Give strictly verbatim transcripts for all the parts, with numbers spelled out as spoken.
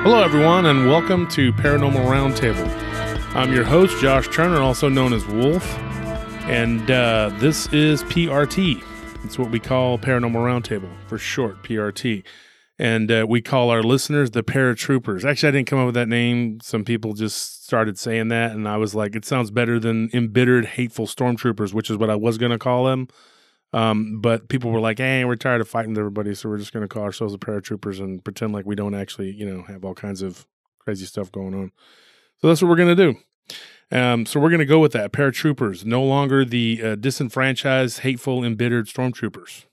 Hello, everyone, and welcome to Paranormal Roundtable. I'm your host, Josh Turner, also known as Wolf, and uh, this is P R T. It's what we call Paranormal Roundtable, for short, P R T. And uh, we call our listeners the Paratroopers. Actually, I didn't come up with that name. Some people just started saying that, and I was like, it sounds better than Embittered Hateful Stormtroopers, which is what I was going to call them. Um, but people were like, hey, we're tired of fighting with everybody, so we're just going to call ourselves the Paratroopers and pretend like we don't actually, you know, have all kinds of crazy stuff going on. So that's what we're going to do. Um, so we're going to go with that. Paratroopers, no longer the uh, disenfranchised, hateful, embittered Stormtroopers.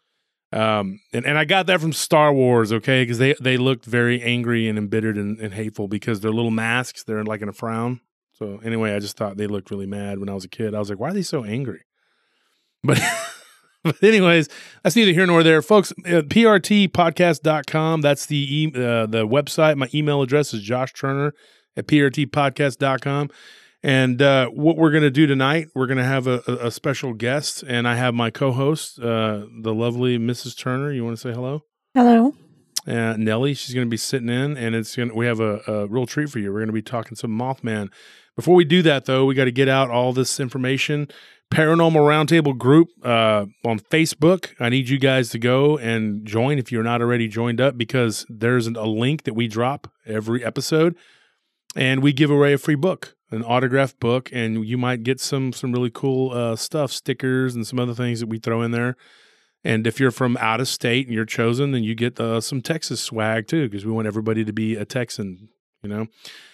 Um, and, and I got that from Star Wars, okay, because they, they looked very angry and embittered and, and hateful because their little masks, they're like in a frown. So anyway, I just thought they looked really mad when I was a kid. I was like, why are they so angry? But... But anyways, that's neither here nor there. Folks, uh, P R T podcast dot com, that's the e- uh, the website. My email address is Josh Turner at P R T podcast dot com. And uh, what we're going to do tonight, we're going to have a, a, a special guest, and I have my co-host, uh, the lovely Missus Turner. You want to say hello? Hello. Uh, Nellie, she's going to be sitting in, and it's going. We have a, a real treat for you. We're going to be talking some Mothman. Before we do that, though, we got to get out all this information. Paranormal Roundtable group uh, on Facebook. I need you guys to go and join if you're not already joined up, because there's a link that we drop every episode, and we give away a free book, an autographed book, and you might get some some really cool uh, stuff, stickers and some other things that we throw in there. And if you're from out of state and you're chosen, then you get uh, some Texas swag too, because we want everybody to be a Texan, you know.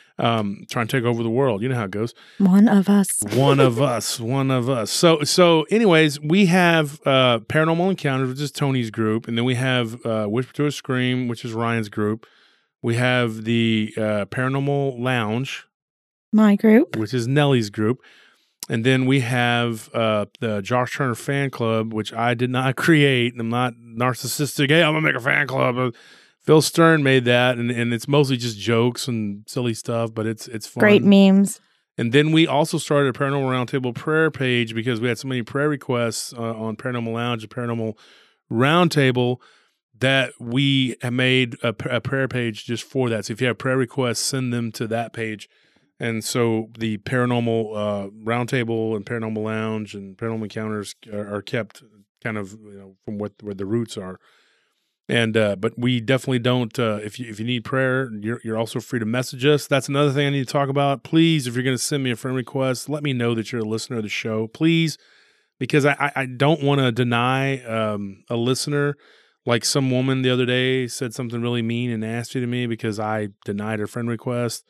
Um, trying to take over the world. You know how it goes. One of us. One of us. One of us. So, so anyways, we have uh, Paranormal Encounters, which is Tony's group. And then we have uh, Whisper to a Scream, which is Ryan's group. We have the uh, Paranormal Lounge. My group. Which is Nellie's group. And then we have uh, the Josh Turner Fan Club, which I did not create. I'm not narcissistic. Hey, I'm going to make a fan club. Phil Stern made that, and, and it's mostly just jokes and silly stuff, but it's it's fun. Great memes. And then we also started a Paranormal Roundtable prayer page because we had so many prayer requests uh, on Paranormal Lounge and Paranormal Roundtable that we have made a, a prayer page just for that. So if you have prayer requests, send them to that page. And so the Paranormal uh, Roundtable and Paranormal Lounge and Paranormal Encounters are, are kept kind of, you know, from what where the roots are. And uh, but we definitely don't. Uh, if you if you need prayer, you're you're also free to message us. That's another thing I need to talk about. Please, if you're going to send me a friend request, let me know that you're a listener of the show, please, because I I don't want to deny um, a listener. Like some woman the other day said something really mean and nasty to me because I denied her friend request.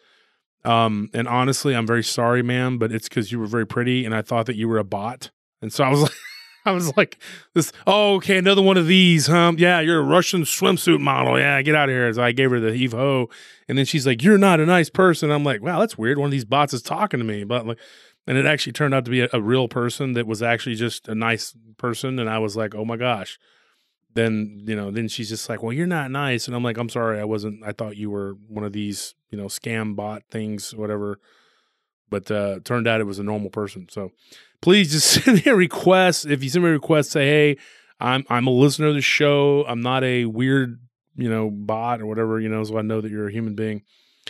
Um, and honestly, I'm very sorry, ma'am, but it's because you were very pretty, and I thought that you were a bot, and so I was like. I was like, "This, oh, okay, another one of these, huh? Yeah, you're a Russian swimsuit model. Yeah, get out of here." So I gave her the heave ho, and then she's like, "You're not a nice person." I'm like, "Wow, that's weird. One of these bots is talking to me." But like, and it actually turned out to be a, a real person that was actually just a nice person, and I was like, "Oh my gosh." Then you know, then she's just like, "Well, you're not nice," and I'm like, "I'm sorry, I wasn't. I thought you were one of these, you know, scam bot things, whatever." But uh, turned out it was a normal person. So. Please just send me a request. If you send me a request, say, hey, I'm I'm a listener of the show. I'm not a weird, you know, bot or whatever, you know, so I know that you're a human being.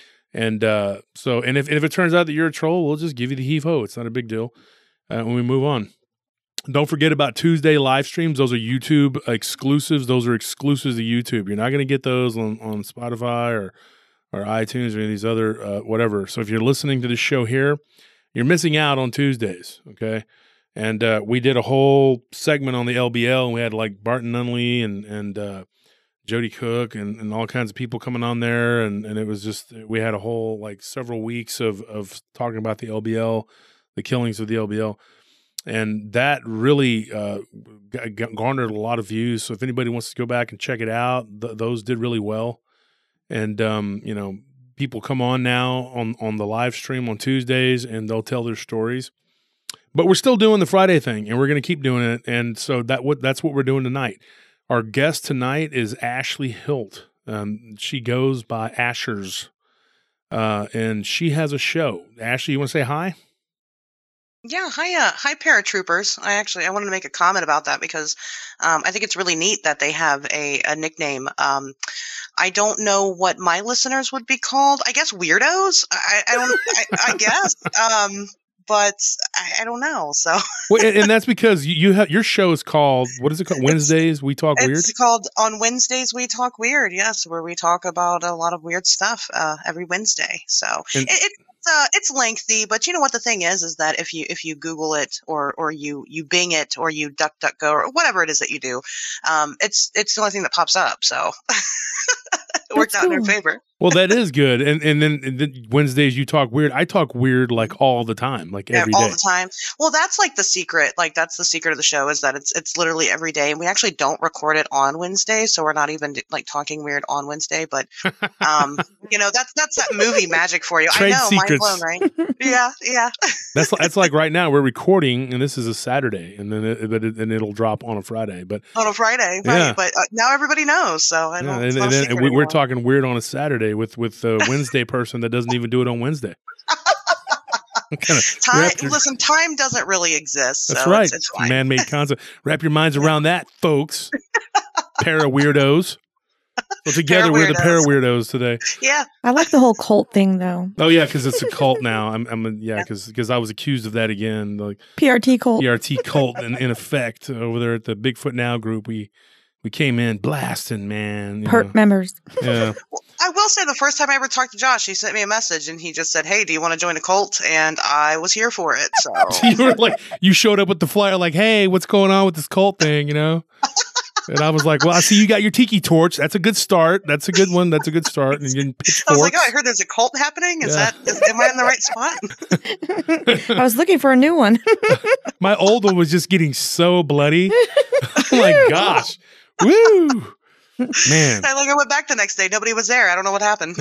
And uh, so, and if, if it turns out that you're a troll, we'll just give you the heave-ho. It's not a big deal uh, when we move on. Don't forget about Tuesday live streams. Those are YouTube exclusives. Those are exclusives to YouTube. You're not going to get those on, on Spotify or, or iTunes or any of these other uh, whatever. So if you're listening to the show here, you're missing out on Tuesdays, okay? And uh, we did a whole segment on the L B L, and we had like Barton Nunley and and uh, Jody Cook and, and all kinds of people coming on there, and, and it was just, we had a whole like several weeks of of talking about the L B L, the killings of the L B L, and that really uh, g- garnered a lot of views. So if anybody wants to go back and check it out, th- those did really well, and um, you know. People come on now on, on the live stream on Tuesdays, and they'll tell their stories. But we're still doing the Friday thing, and we're going to keep doing it. And so that what that's what we're doing tonight. Our guest tonight is Ashley Hilt. Um, she goes by Ashers, uh, and she has a show. Ashley, you want to say hi? Yeah, hi, uh, hi, paratroopers. I actually I wanted to make a comment about that because um, I think it's really neat that they have a, a nickname. Um, I don't know what my listeners would be called. I guess weirdos. I, I don't. I, I guess. Um, but I, I don't know. So. Well, and, and that's because you, you have your show is called, what is it called? Wednesdays We Talk Weird. It's called On Wednesdays We Talk Weird. Yes, where we talk about a lot of weird stuff uh, every Wednesday. So And- it, it, it's uh, it's lengthy, but you know what the thing is is that if you if you Google it or or you you Bing it or you DuckDuckGo or whatever it is that you do, um, it's it's the only thing that pops up. So it worked That's out in our cool. favor. Well, that is good. And and then, and then Wednesdays You Talk Weird. I talk weird like all the time, like every Yeah, all day. the time. Well, that's like the secret. Like that's the secret of the show is that it's it's literally every day, and we actually don't record it on Wednesday, so we're not even like talking weird on Wednesday. But um, you know, that's that's that movie magic for you. Trade I know, secrets. mind blown, right? Yeah, yeah. That's that's like right now we're recording, and this is a Saturday, and then it, but it, and it'll drop on a Friday. But On a Friday, Yeah. right? But uh, now everybody knows, so I yeah, don't. and, it's not and a then secret we, we're anymore. talking weird on a Saturday with with the Wednesday person that doesn't even do it on Wednesday. Kinda Time. wrap your- Listen, time doesn't really exist. That's so right. It's, it's It's a fine. man-made concept. Wrap your minds around that, folks. Pair of weirdos. So together we're the pair of weirdos today. Yeah. I like the whole cult thing, though. Oh yeah, because it's a cult now. I'm, I'm a, yeah, because because I was accused of that again, like P R T cult. P R T cult in, in effect over there at the Bigfoot Now group. We we came in blasting, man. you Hurt know. members. Yeah. I will say the first time I ever talked to Josh, he sent me a message and he just said, "Hey, do you want to join a cult?" And I was here for it. So You were like, you showed up with the flyer, like, "Hey, what's going on with this cult thing?" You know. And I was like, "Well, I see you got your tiki torch. That's a good start. That's a good one. That's a good start." And you're getting I was like, pitchforks. "Oh, I heard there's a cult happening. Is Yeah. that? Is, am I in the right spot?" I was looking for a new one. My old one was just getting so bloody. Oh my gosh. Woo. Man. I like I went back the next day. Nobody was there. I don't know what happened.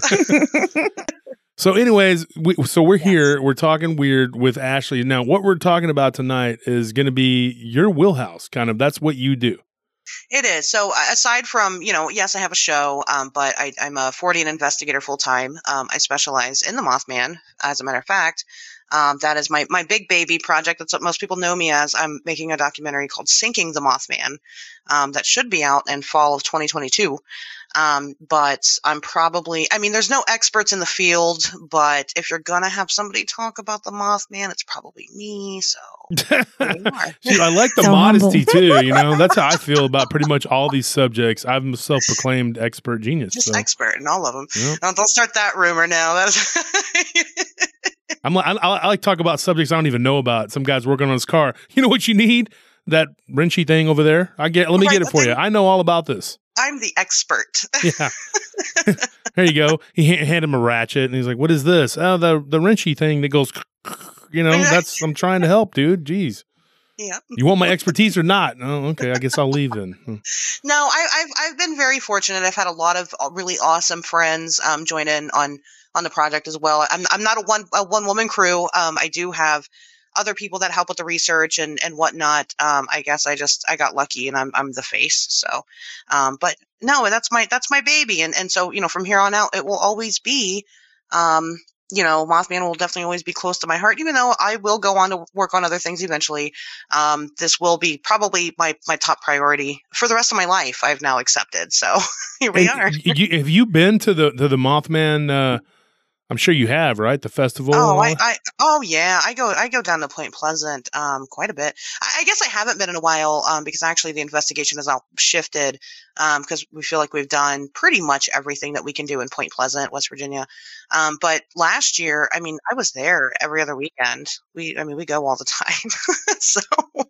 So anyways, we, so we're Yes. here. We're talking weird with Ashley. Now, what we're talking about tonight is going to be your wheelhouse, kind of. That's what you do. It is. So uh, aside from, you know, yes, I have a show, um, but I, I'm a Fortean investigator full time. Um, I specialize in the Mothman. As a matter of fact, um, that is my, my big baby project. That's what most people know me as. I'm making a documentary called Sinking the Mothman um, that should be out in fall of twenty twenty-two. Um, but I'm probably, I mean, there's no experts in the field, but if you're going to have somebody talk about the Mothman, it's probably me. So there you are. See, I like the So modesty humble. too. You know, that's how I feel about pretty much all these subjects. I'm a self-proclaimed expert genius. Just So expert in all of them. yeah. Don't, don't start that rumor now. That's I'm like, I, I like to talk about subjects I don't even know about. Some guy's working on his car. You know what you need? That wrenchy thing over there. I get. Let me Right, get it the for you. thing- I know all about this. I'm the expert. Yeah. There you go. He ha- handed him a ratchet, and he's like, "What is this? Oh, the the wrenchy thing that goes." You know, that's. I'm trying to help, dude. Jeez. Yeah. You want my expertise or not? Oh, okay. I guess I'll leave then. Hmm. No, I, I've I've been very fortunate. I've had a lot of uh, really awesome friends um, join in on on the project as well. I'm I'm not a one a one woman crew. Um, I do have other people that help with the research and and whatnot. Um, I guess I just I got lucky and I'm I'm the face. So, um, but no, that's my that's my baby. And and so you know from here on out it will always be. Um, you know, Mothman will definitely always be close to my heart, even though I will go on to work on other things eventually. Um, this will be probably my, my top priority for the rest of my life. I've now accepted. So here we And are. y- you, have you been to the to the Mothman? Uh, I'm sure you have, right? The festival. and Oh, all I, that? I, oh yeah, I go, I go down to Point Pleasant, um, quite a bit. I, I guess I haven't been in a while, um, because actually the investigation has now shifted, um, because we feel like we've done pretty much everything that we can do in Point Pleasant, West Virginia. Um, but last year, I mean, I was there every other weekend. We, I mean, we go all the time. So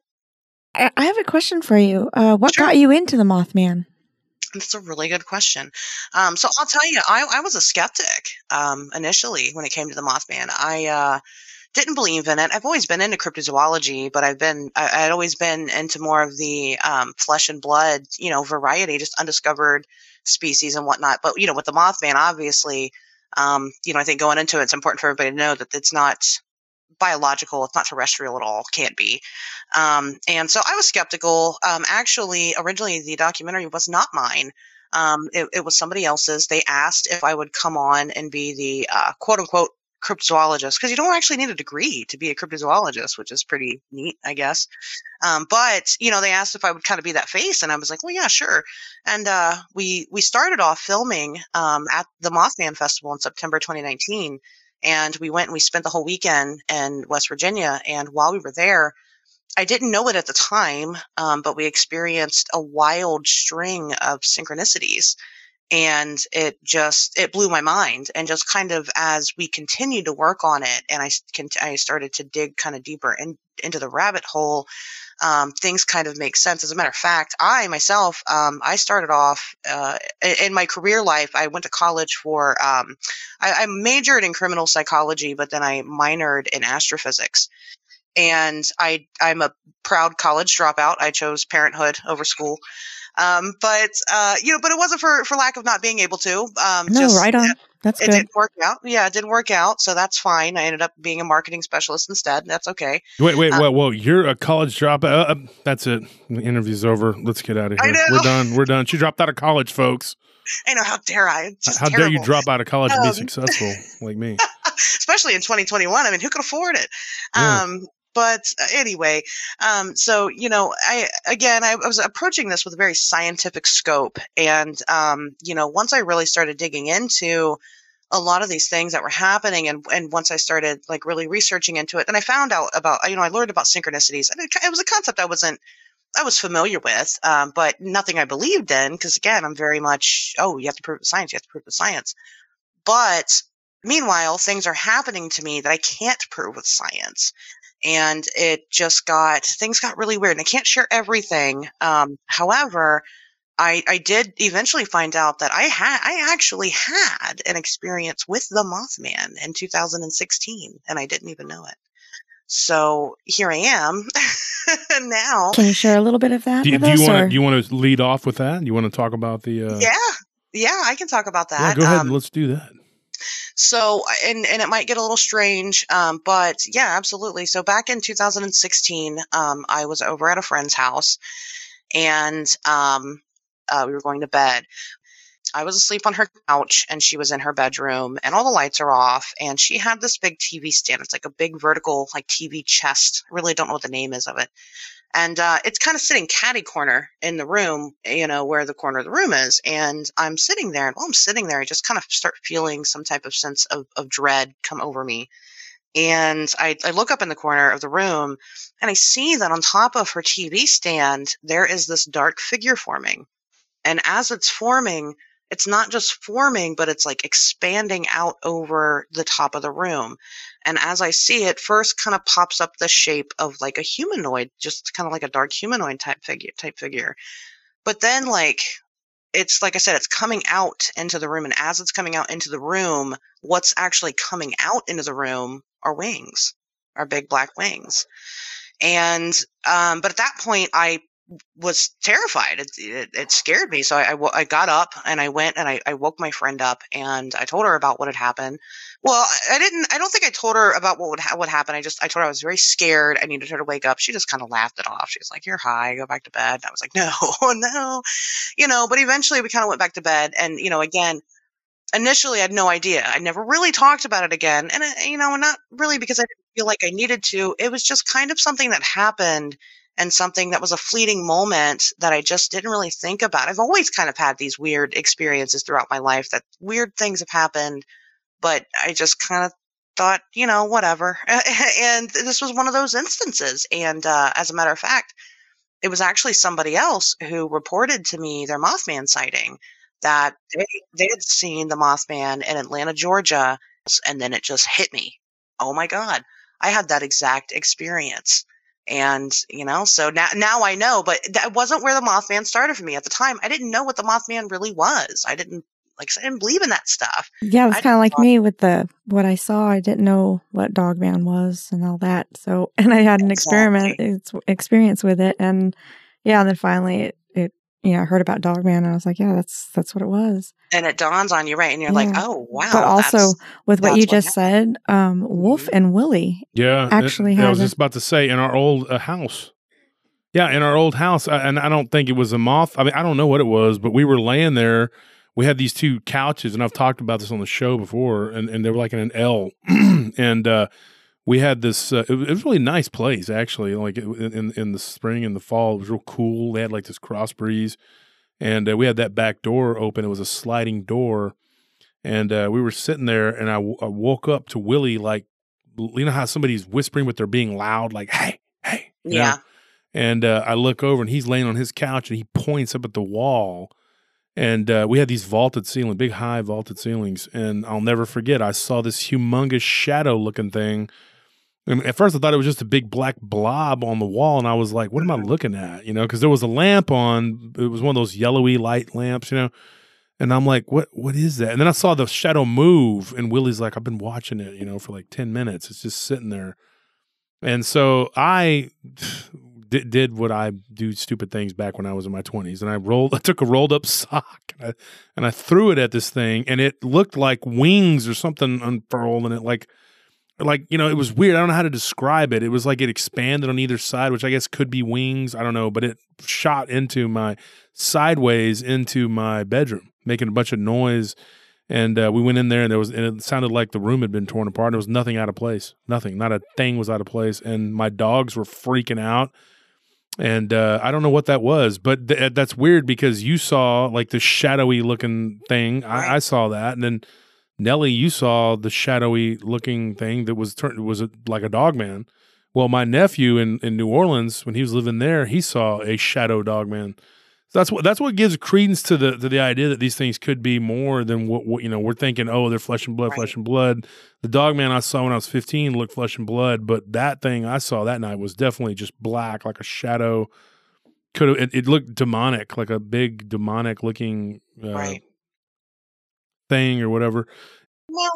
I I have a question for you. Uh, what Sure. got you into the Mothman? that's a really good question. Um, so I'll tell you, I, I was a skeptic, um, initially when it came to the Mothman. I, uh, didn't believe in it. I've always been into cryptozoology, but I've been, I, I'd always been into more of the, um, flesh and blood, you know, variety, just undiscovered species and whatnot. But, you know, with the Mothman, obviously, um, you know, I think going into it, it's important for everybody to know that it's not biological. It's not terrestrial at all. Can't be. Um, and so I was skeptical. Um, actually, originally the documentary was not mine. Um, it, it was somebody else's. They asked if I would come on and be the, uh, quote unquote cryptozoologist, because you don't actually need a degree to be a cryptozoologist, which is pretty neat, I guess. Um, but, you know, they asked if I would kind of be that face, and I was like, well, yeah, sure. And uh, we we started off filming um, at the Mothman Festival in September twenty nineteen, and we went and we spent the whole weekend in West Virginia. And while we were there, I didn't know it at the time, um, but we experienced a wild string of synchronicities. And it just, it blew my mind. And just kind of as we continued to work on it, and I, I started to dig kind of deeper in, into the rabbit hole, um, things kind of make sense. As a matter of fact, I myself, um, I started off uh, in my career life. I went to college for, um, I, I majored in criminal psychology, but then I minored in astrophysics. And I, I'm a proud college dropout. I chose parenthood over school. Um, but, uh, you know, but it wasn't for, for lack of not being able to. Um, No, just, right on. That's it good. didn't work out. Yeah, it didn't work out. So that's fine. I ended up being a marketing specialist instead. That's okay. Wait, wait, Um, whoa, whoa! You're a college dropout. Uh, that's it. The interview's over. Let's get out of I here. know. We're done. We're done. She dropped out of college, folks. I know, how dare I? It's just How dare you terrible. drop out of college and be Um, successful like me? Especially in twenty twenty-one. I mean, who could afford it? Yeah. Um, but uh, anyway, um, so, you know, I, again, I, I was approaching this with a very scientific scope. And, um, you know, once I really started digging into a lot of these things that were happening, and, and once I started like really researching into it, then I found out about, you know, I learned about synchronicities. And it, it was a concept I wasn't, I was familiar with, um, but nothing I believed in, because again, I'm very much, oh, you have to prove it with science, you have to prove it with science. But meanwhile, things are happening to me that I can't prove with science. And it just got, things got really weird, and I can't share everything. Um, however, I, I did eventually find out that I had, I actually had an experience with the Mothman in two thousand sixteen, and I didn't even know it. So here I am now. Can you share a little bit of that Do, you- with do us? you want or- to? Do you want to lead off with that? You want to talk about the? Uh, Yeah, yeah, I can talk about yeah, that. go ahead. Um, Let's do that. So, and, and it might get a little strange, um, but yeah, absolutely. So back in two thousand sixteen, um, I was over at a friend's house, and um, uh, we were going to bed. I was asleep on her couch, and she was in her bedroom, and all the lights are off, and she had this big T V stand. It's like a big vertical, like T V chest. I really don't know what the name is of it. And uh, it's kind of sitting catty corner in the room, you know, where the corner of the room is. And I'm sitting there, and while I'm sitting there, I just kind of start feeling some type of sense of, of dread come over me. And I, I look up in the corner of the room, and I see that on top of her T V stand, there is this dark figure forming. And as it's forming, it's not just forming, but it's like expanding out over the top of the room. And as I see it, first kind of pops up the shape of like a humanoid, just kind of like a dark humanoid type figure, type figure. But then like, it's like I said, it's coming out into the room. And as it's coming out into the room, what's actually coming out into the room are wings, are big black wings. And, um, but at that point I was terrified. It, it, it scared me. So I, I, I got up and I went and I, I woke my friend up, and I told her about what had happened. Well, I didn't, I don't think I told her about what would ha- what happened. I just, I told her I was very scared. I needed her to wake up. She just kind of laughed it off. She was like, "You're high, go back to bed." And I was like, no, no, you know, but eventually we kind of went back to bed. And, you know, again, initially I had no idea. I never really talked about it again. And, it, you know, not really because I didn't feel like I needed to. It was just kind of something that happened, and something that was a fleeting moment that I just didn't really think about. I've always kind of had these weird experiences throughout my life, that weird things have happened, but I just kind of thought, you know, whatever. And this was one of those instances. And uh, as a matter of fact, it was actually somebody else who reported to me their Mothman sighting, that they, they had seen the Mothman in Atlanta, Georgia, and then it just hit me. Oh my God, I had that exact experience. And, you know, so now, now I know, but that wasn't where the Mothman started for me. At the time, I didn't know what the Mothman really was. I didn't, like, I didn't believe in that stuff. Yeah, it was I kind of like thought- me with the what I saw. I didn't know what Dogman was and all that. So, and I had an experiment it's, experience with it, and yeah, and then finally it, it yeah, I heard about Dogman, and I was like, yeah, that's that's what it was. And it dawns on you, right? And you're Yeah. like, oh, wow. But also that's- with what that's you what just said, um, Wolf Mhm. and Willie. Yeah, actually it, I had was a- just about to say, in our old uh, house. Yeah, in our old house, I, and I don't think it was a moth. I mean, I don't know what it was, but we were laying there we had these two couches, and I've talked about this on the show before, and, and they were like in an L, and uh, we had this. Uh, it, it was a really nice place, actually. Like in in the spring and the fall, it was real cool. They had like this cross breeze, and uh, we had that back door open. It was a sliding door, and uh, we were sitting there, and I, w- I woke up to Willie, like, you know how somebody's whispering, but they're being loud, like, "Hey, hey," you Yeah. know? And uh, I look over, and he's laying on his couch, and he points up at the wall. And uh, we had these vaulted ceiling, big high vaulted ceilings. And I'll never forget, I saw this humongous shadow looking thing. And at first I thought it was just a big black blob on the wall. And I was like, what am I looking at? You know, because there was a lamp on. It was one of those yellowy light lamps, you know. And I'm like, what? What is that? And then I saw the shadow move. And Willie's like, I've been watching it, you know, for like ten minutes. It's just sitting there. And so I did, did what I do stupid things back when I was in my twenties. And I rolled, I took a rolled up sock and I, and I threw it at this thing, and it looked like wings or something unfurled. And it like, like, you know, it was weird. I don't know how to describe it. It was like it expanded on either side, which I guess could be wings. I don't know, but it shot into my sideways into my bedroom, making a bunch of noise. And uh, we went in there, and there was, and it sounded like the room had been torn apart. There was nothing out of place. Nothing. Not a thing was out of place. And my dogs were freaking out. And uh, I don't know what that was, but th- that's weird because you saw like the shadowy looking thing. I, I saw that, and then Nellie, you saw the shadowy looking thing that was turned was a, like a dog man. Well, my nephew in, in New Orleans, when he was living there, he saw a shadow dog man. So that's what that's what gives credence to the to the idea that these things could be more than what, what you know. We're thinking, oh, they're flesh and blood, Right. flesh and blood. The dog man I saw when I was fifteen looked flesh and blood, but that thing I saw that night was definitely just black, like a shadow. Could have it, it looked demonic, like a big demonic looking uh, Right. thing or whatever. Well,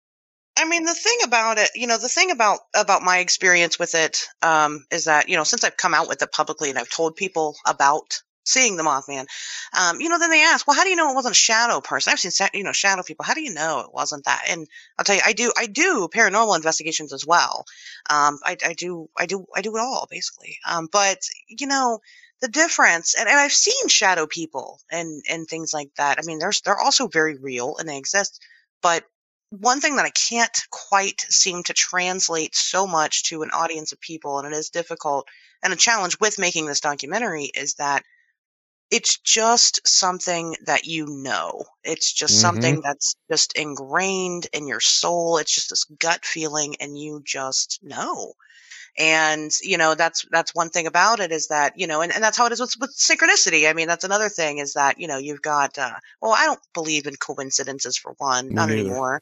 I mean, the thing about it, you know, the thing about about my experience with it um, is that, you know, since I've come out with it publicly and I've told people about seeing the Mothman, um, you know, then they ask, well, how do you know it wasn't a shadow person? I've seen, sa- you know, shadow people. How do you know it wasn't that? And I'll tell you, I do, I do paranormal investigations as well. Um, I, I do, I do, I do it all basically. Um, but you know, the difference, and, and I've seen shadow people and and things like that. I mean, there's they're also very real and they exist, but one thing that I can't quite seem to translate so much to an audience of people, and it is difficult and a challenge with making this documentary, is that it's just something that you know. It's just Mhm. something that's just ingrained in your soul. It's just this gut feeling, and you just know. And, you know, that's that's one thing about it is that, you know, and, and that's how it is with, with synchronicity. I mean, that's another thing is that, you know, you've got, uh, well, I don't believe in coincidences for one, Me not neither. anymore.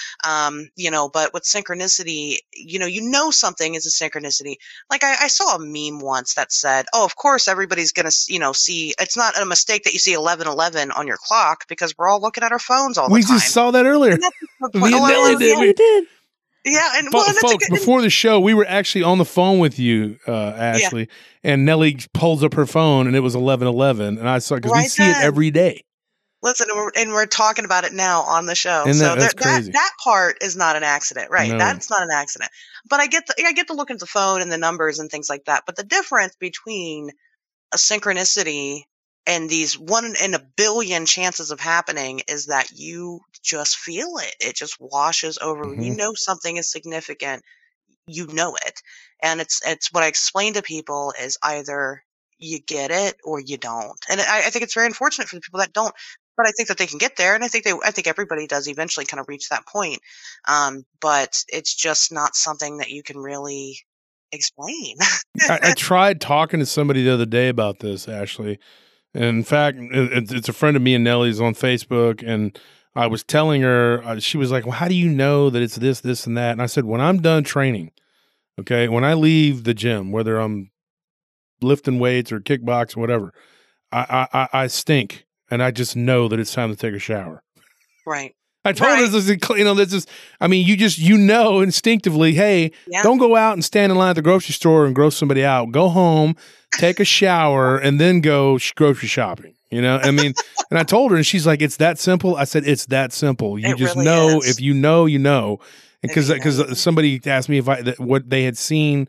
Um, you know, but with synchronicity, you know, you know something is a synchronicity. Like I, I saw a meme once that said, "Oh, of course everybody's gonna, s- you know, see. It's not a mistake that you see eleven eleven on your clock because we're all looking at our phones all We the time." just saw that earlier. And that's the Me point. and Oh, Nelly oh, did. yeah, We- You did. yeah, and Fo- well, and that's a folks, good, before the show, we were actually on the phone with you, uh, Ashley, and Nellie pulls up her phone, and it was eleven eleven, and I saw because we Right see it then. every day. Listen, and we're, and we're talking about it now on the show. Isn't So that- that's there- that crazy. that part is not an accident, right? No. That's not an accident. But I get the I get to look at the phone and the numbers and things like that. But the difference between a synchronicity and these one in a billion chances of happening is that you just feel it. It just washes over. When you Mhm. know something is significant, you know it. And it's it's what I explain to people is either you get it or you don't. And I, I think it's very unfortunate for the people that don't. But I think that they can get there, and I think they I think everybody does eventually kind of reach that point. Um, but it's just not something that you can really explain. I, I tried talking to somebody the other day about this, Ashley. And in fact, it, it's a friend of me and Nellie's on Facebook, and I was telling her, uh, she was like, well, how do you know that it's this, this, and that? And I said, when I'm done training, okay, when I leave the gym, whether I'm lifting weights or kickboxing, whatever, I, I, I, I stink, and I just know that it's time to take a shower. Right. I told her Right. this is, you know, this is, I mean, you just, you know, instinctively, hey, Yeah. don't go out and stand in line at the grocery store and gross somebody out. Go home, take a shower, and then go sh- grocery shopping. You know, I mean, and I told her, and she's like, "It's that simple." I said, "It's that simple. You It just really know. is. If you know, you know." If Because you know, because you know. somebody asked me if I that what they had seen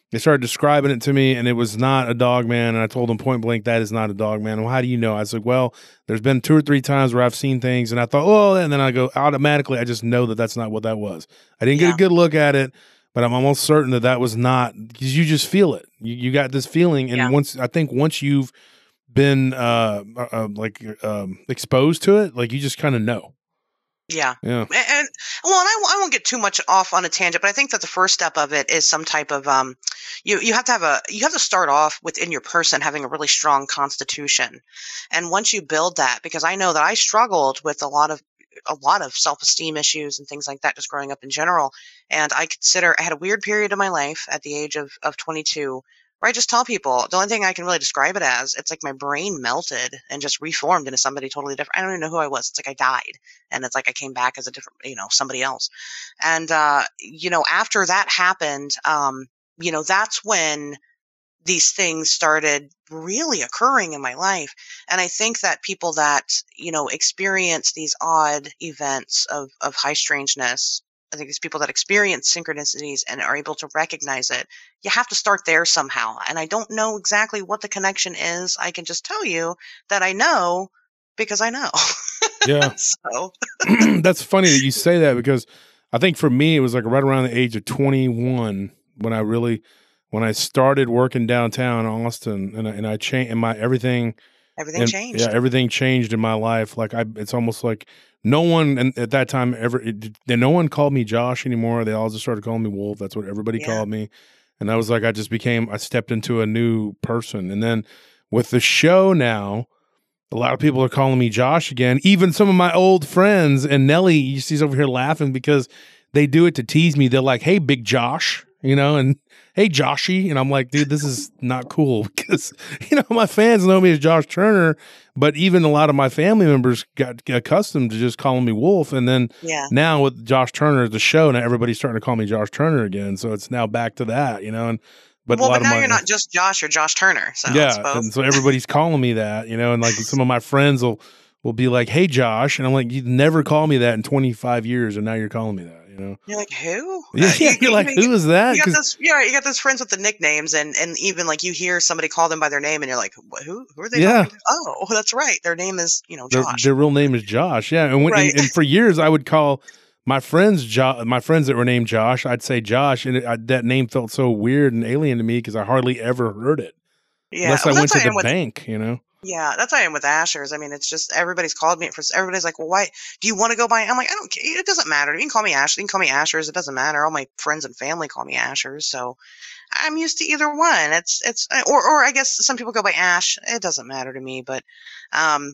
they started describing it to me, and it was not a dog man. And I told them point blank, that is not a dog man. Well, how do you know? I was like, well, there's been two or three times where I've seen things, and I thought, oh, and then I go automatically, I just know that that's not what that was. I didn't Yeah. get a good look at it, but I'm almost certain that that was not, because you just feel it. You, you got this feeling, and Yeah. once I think once you've been uh, uh like um, exposed to it, like you just kind of know. Yeah. Yeah. And, and well, and I, I won't get too much off on a tangent, but I think that the first step of it is some type of um, you you have to have a you have to start off within your person having a really strong constitution, and once you build that, because I know that I struggled with a lot of a lot of self-esteem issues and things like that just growing up in general, and I consider I had a weird period of my life at the age of of twenty-two. Where I just tell people, the only thing I can really describe it as, it's like my brain melted and just reformed into somebody totally different. I don't even know who I was. It's like I died. And it's like I came back as a different, you know, somebody else. And, uh, you know, after that happened, um, you know, that's when these things started really occurring in my life. And I think that people that, you know, experience these odd events of, of high strangeness, I think these people that experience synchronicities and are able to recognize it, you have to start there somehow. And I don't know exactly what the connection is. I can just tell you that I know because I know. Yeah. So that's funny that you say that, because I think for me, it was like right around the age of twenty-one when I really, when I started working downtown Austin, and I, and I changed, and my everything, everything and, changed. yeah, everything changed in my life. Like I, it's almost like no one, and at that time ever, it, no one called me Josh anymore. They all just started calling me Wolf. That's what everybody Yeah. called me. And I was like, I just became, I stepped into a new person. And then with the show now, a lot of people are calling me Josh again. Even some of my old friends, and Nelly, you see, over here laughing because they do it to tease me. They're like, hey, Big Josh, you know, and hey, Joshy. And I'm like, dude, this is not cool, because, you know, my fans know me as Josh Turner, but even a lot of my family members got accustomed to just calling me Wolf. And then Yeah. now with Josh Turner, the show, now everybody's starting to call me Josh Turner again. So it's now back to that, you know, and But well, a lot but of now my, you're not just Josh, you're Josh Turner. So it's yeah, both. and so everybody's calling me that, you know, and like some of my friends will will be like, "Hey, Josh," and I'm like, "You never call me that in twenty-five years, and now you're calling me that," you know? You're like, who? Yeah, Uh, yeah, you, you're you, like, you, "Who is that?" You got 'Cause- those, yeah, you got those friends with the nicknames, and and even like you hear somebody call them by their name, and you're like, "Wh- who? Who are they? Yeah. talking to? Oh, that's right. Their name is, you know, their, Josh. their real name is Josh. Yeah, and, when, Right. and and for years I would call my friends jo- my friends that were named Josh. I'd say Josh, and it, I, that name felt so weird and alien to me because I hardly ever heard it Yeah, unless well, I went that's to how I am the with- bank, you know. Yeah, that's how I am with Ashers. I mean, it's just everybody's called me for. Everybody's like, "Well, why do you want to go by?" I'm like, "I don't care. It doesn't matter. You can call me Ashley. You can call me Ashers. It doesn't matter. All my friends and family call me Ashers, so I'm used to either one. It's it's or or I guess some people go by Ash. It doesn't matter to me, but um,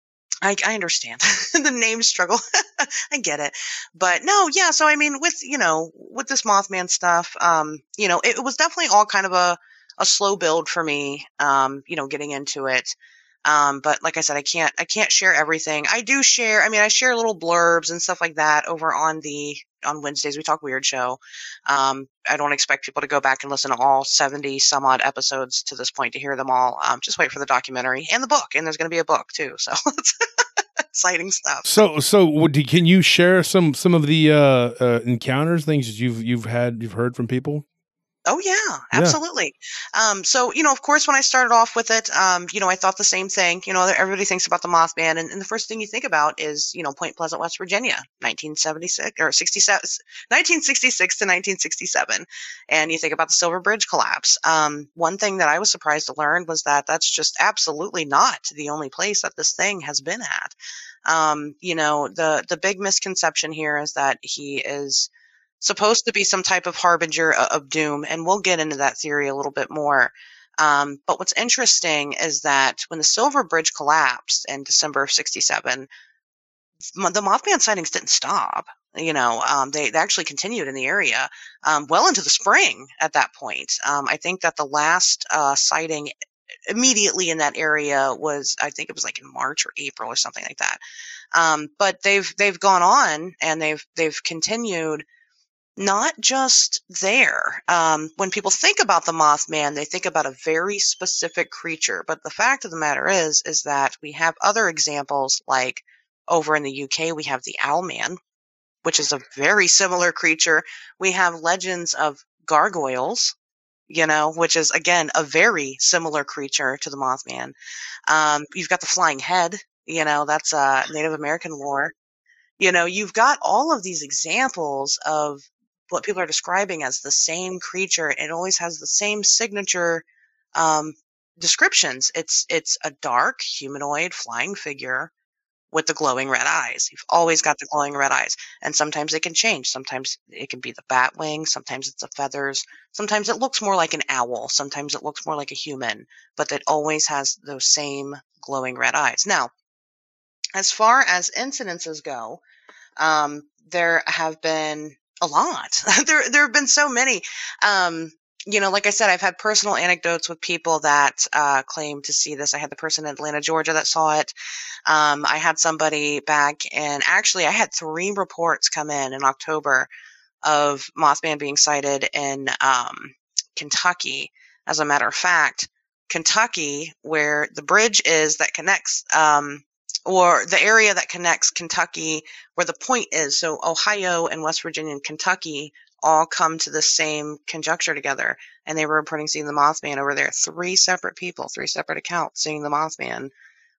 I I understand the name struggle. I get it, but no, yeah. So I mean, with you know, with this Mothman stuff, um, you know, it, it was definitely all kind of a a slow build for me. Um, you know, getting into it. Um, but like I said, I can't, I can't share everything. I do share, I mean, I share little blurbs and stuff like that over on the, on Wednesdays, we talk weird show. Um, I don't expect people to go back and listen to all seventy some odd episodes to this point to hear them all. Um, just wait for the documentary and the book. And there's going to be a book too. So it's exciting stuff. So, so would you, can you share some some of the uh, uh, encounters, things that you've you've had, you've heard from people? Oh yeah, absolutely. Um, so, you know, of course, when I started off with it, um, you know, I thought the same thing. You know, everybody thinks about the Mothman, and, and the first thing you think about is, you know, Point Pleasant, West Virginia, nineteen seventy-six or sixty-seven, nineteen sixty-six to nineteen sixty-seven, and you think about the Silver Bridge collapse. Um, one thing that I was surprised to learn was that that's just absolutely not the only place that this thing has been at. Um, you know, the the big misconception here is that he is supposed to be some type of harbinger of doom, and we'll get into that theory a little bit more. Um, but what's interesting is that when the Silver Bridge collapsed in December of sixty-seven, the Mothman sightings didn't stop. You know, um, they, they actually continued in the area um, well into the spring at that point. Um, I think that the last uh, sighting immediately in that area was, I think it was like in March or April or something like that. Um, but they've they've gone on and they've they've continued. Not just there. Um, when people think about the Mothman, they think about a very specific creature. But the fact of the matter is, is that we have other examples, like over in the U K, we have the Owlman, which is a very similar creature. We have legends of gargoyles, you know, which is, again, a very similar creature to the Mothman. Um, you've got the flying head, you know, that's uh, Native American lore. You know, you've got all of these examples of what people are describing as the same creature. It always has the same signature um, descriptions. It's it's a dark humanoid flying figure with the glowing red eyes. You've always got the glowing red eyes. And sometimes it can change. Sometimes it can be the bat wing. Sometimes it's the feathers. Sometimes it looks more like an owl. Sometimes it looks more like a human. But it always has those same glowing red eyes. Now, as far as incidences go, um, there have been a lot. there there have been so many. Um, you know, like I said, I've had personal anecdotes with people that uh, claim to see this. I had the person in Atlanta, Georgia that saw it. Um, I had somebody back, and actually I had three reports come in in October of Mothman being sighted in um, Kentucky. As a matter of fact, Kentucky, where the bridge is that connects, um, or the area that connects Kentucky, where the point is. So Ohio and West Virginia and Kentucky all come to the same conjuncture together, and they were reporting seeing the Mothman over there. Three separate people, three separate accounts seeing the Mothman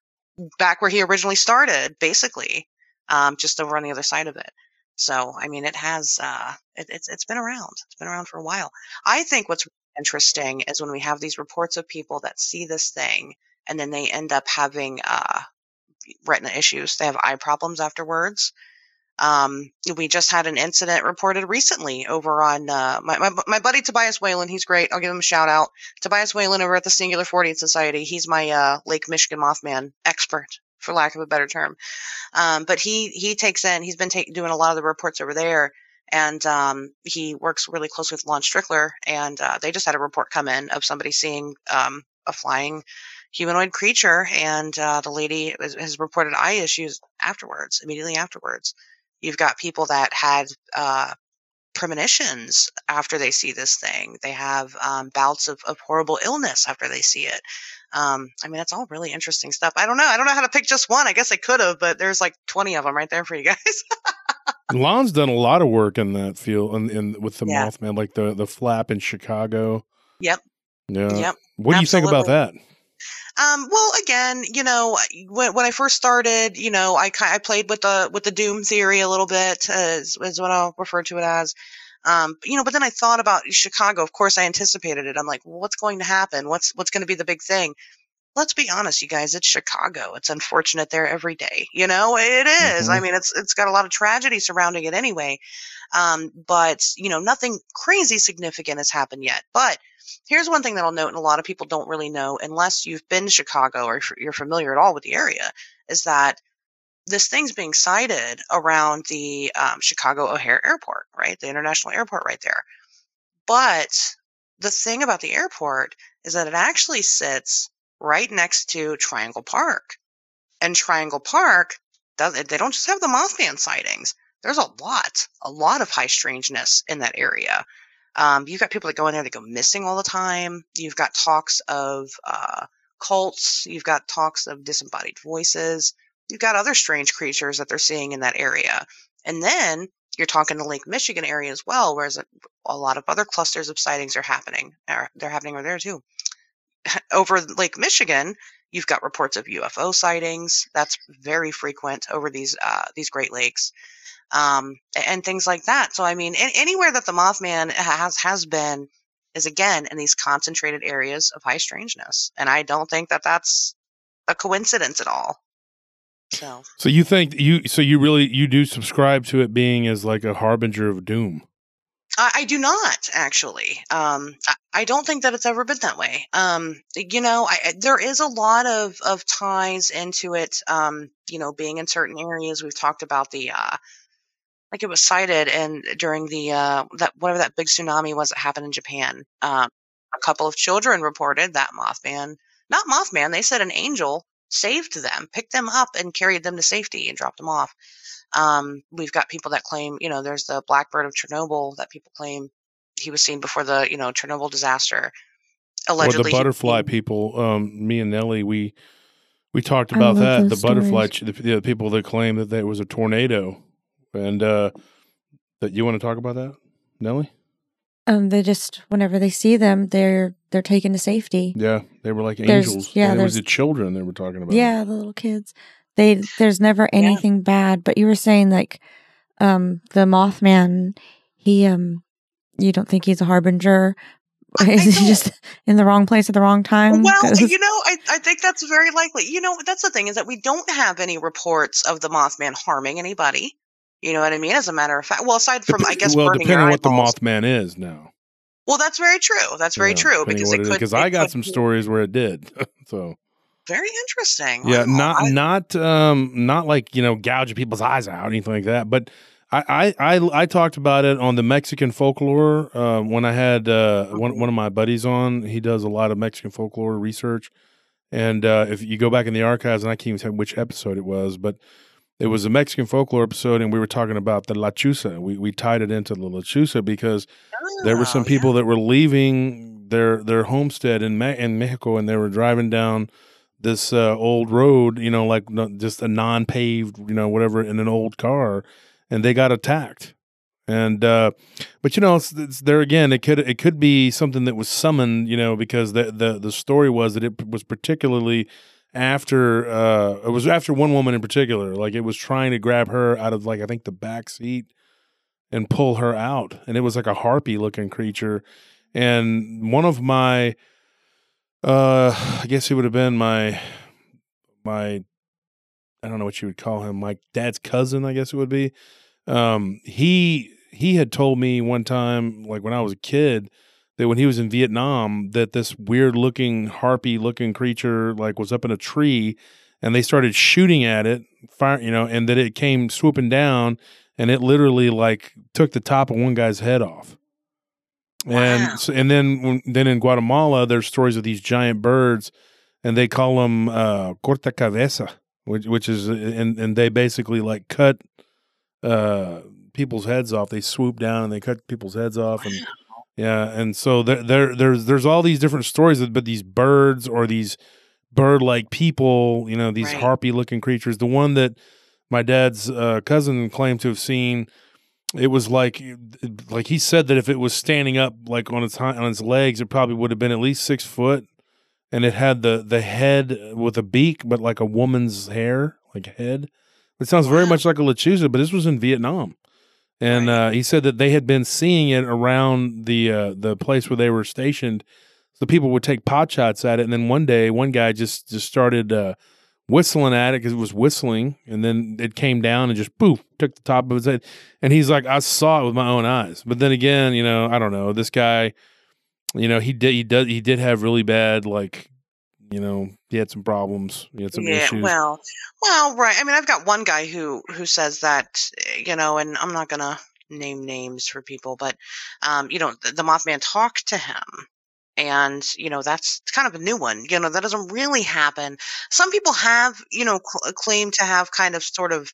back where he originally started, basically, um, just over on the other side of it. So, I mean, it has, uh, it, it's, it's been around. It's been around for a while. I think what's interesting is when we have these reports of people that see this thing and then they end up having, uh, retina issues. They have eye problems afterwards. Um, we just had an incident reported recently over on, uh, my, my, my buddy Tobias Whalen. He's great. I'll give him a shout out. Tobias Whalen over at the Singular fortieth Society. He's my, uh, Lake Michigan Mothman expert, for lack of a better term. Um, but he, he takes in, he's been take, doing a lot of the reports over there. And, um, he works really close with Lon Strickler. And, uh, they just had a report come in of somebody seeing, um, a flying humanoid creature. And, uh, the lady has, has reported eye issues afterwards, immediately afterwards. You've got people that had uh, premonitions after they see this thing. They have um, bouts of, of horrible illness after they see it. Um, I mean, it's all really interesting stuff. I don't know. I don't know how to pick just one. I guess I could have, but there's like twenty of them right there for you guys. Lon's done a lot of work in that field, and in, in, with the Yeah. Mothman, like the the flap in Chicago. Yep. Yeah. Yep. What do you think about that? Um, well, again, you know, when, when I first started, you know, I, I played with the, with the doom theory a little bit, uh, is, is what I'll refer to it as. Um, you know, but then I thought about Chicago. Of course, I anticipated it. I'm like, well, what's going to happen? What's, what's going to be the big thing? Let's be honest, you guys, it's Chicago. It's unfortunate there every day. You know, it is. Mm-hmm. I mean, it's, it's got a lot of tragedy surrounding it anyway. Um, but, you know, nothing crazy significant has happened yet. But here's one thing that I'll note, and a lot of people don't really know unless you've been to Chicago or if you're familiar at all with the area, is that this thing's being sighted around the um, Chicago O'Hare Airport, right? The international airport right there. But the thing about the airport is that it actually sits right next to Triangle Park. And Triangle Park, does, they don't just have the Mothman sightings. There's a lot, a lot of high strangeness in that area. Um, you've got people that go in there that go missing all the time. You've got talks of uh, cults. You've got talks of disembodied voices. You've got other strange creatures that they're seeing in that area. And then you're talking the Lake Michigan area as well, whereas a, a lot of other clusters of sightings are happening. Are, they're happening over there too. Over Lake Michigan, you've got reports of U F O sightings. That's very frequent over these uh, these Great Lakes. Um, and things like that. So, I mean, anywhere that the Mothman has, has been is, again, in these concentrated areas of high strangeness. And I don't think that that's a coincidence at all. So, so you think you, so you really, you do subscribe to it being as like a harbinger of doom? I, I do not, actually. Um, I, I don't think that it's ever been that way. Um, you know, I, there is a lot of, of ties into it, um, you know, being in certain areas. We've talked about the, uh, like it was cited and during the, uh, that, whatever that big tsunami was that happened in Japan. Um, a couple of children reported that Mothman, not Mothman, they said an angel saved them, picked them up and carried them to safety and dropped them off. Um, we've got people that claim, you know, there's the Blackbird of Chernobyl that people claim he was seen before the, you know, Chernobyl disaster. Allegedly. Or the butterfly he, people, um, me and Nellie, we, we talked about that. The stories. butterfly, the, the people that claim that there was a tornado. And uh, that you want to talk about that, Nellie? Um, they just whenever they see them, they're they're taken to safety. Yeah, they were like There's- angels. yeah, and it was there's- the children they were talking about. Yeah, the little kids. They there's never anything bad. But you were saying like, um, the Mothman. He um, you don't think he's a harbinger? I- Is I he don't. just in the wrong place at the wrong time? Well, 'Cause- you know, I, I think that's very likely. You know, that's the thing is that we don't have any reports of the Mothman harming anybody. You know what I mean? As a matter of fact, well, aside from I guess well, burning depending your on what the eyeballs. Mothman is now. Well, that's very true. That's very Yeah, true depending because on it what could. Because it I got could some be stories where it did. So Very interesting. yeah, Wow. not I- not um not like you know gouging people's eyes out or anything like that, but. I, I, I, I talked about it on the Mexican folklore uh, when I had uh, one one of my buddies on. He does a lot of Mexican folklore research, and uh, if you go back in the archives, and I can't even tell which episode it was, but it was a Mexican folklore episode, and we were talking about the La Chusa. We we tied it into the La Chusa because there were some Oh, people that were leaving their their homestead in Me- in Mexico, and they were driving down this uh, old road, you know, like no- just a non paved, you know, whatever, in an old car. And they got attacked, and uh, but you know, it's, it's there again. It could it could be something that was summoned, you know, because the the the story was that it was particularly after uh, it was after one woman in particular, like it was trying to grab her out of like I think the back seat and pull her out, and it was like a harpy looking creature, and one of my, uh, I guess he would have been my my. I don't know what you would call him, my dad's cousin, I guess it would be. Um, he he had told me one time, like when I was a kid, that when he was in Vietnam, that this weird looking harpy looking creature like was up in a tree, and they started shooting at it, fire, you know, and that it came swooping down, and it literally like took the top of one guy's head off. And Wow. so, and then when, then in Guatemala, there's stories of these giant birds, and they call them uh, corta cabeza. Which, which is, and, and they basically like cut uh, people's heads off. They swoop down and they cut people's heads off, and yeah, and so there, there, there's, there's all these different stories, but these birds or these bird-like people, you know, these Right. harpy-looking creatures. The one that my dad's uh, cousin claimed to have seen, it was like, like he said that if it was standing up like on its hi- on its legs, it probably would have been at least six foot. And it had the, the head with a beak, but like a woman's hair, like head. It sounds very Wow. much like a Lechuza, but this was in Vietnam. And Right. uh, he said that they had been seeing it around the uh, the place where they were stationed. So people would take pot shots at it. And then one day, one guy just, just started uh, whistling at it because it was whistling. And then it came down and just poof, took the top of his head. And he's like, I saw it with my own eyes. But then again, you know, I don't know. This guy... You know, he did. He does. He did have really bad, like, you know, he had some problems. He had some Yeah, issues. well, well, right. I mean, I've got one guy who who says that, you know, and I'm not gonna name names for people, but um, you know, the, the Mothman talked to him, and you know, that's kind of a new one. You know, that doesn't really happen. Some people have, you know, cl- claim to have kind of sort of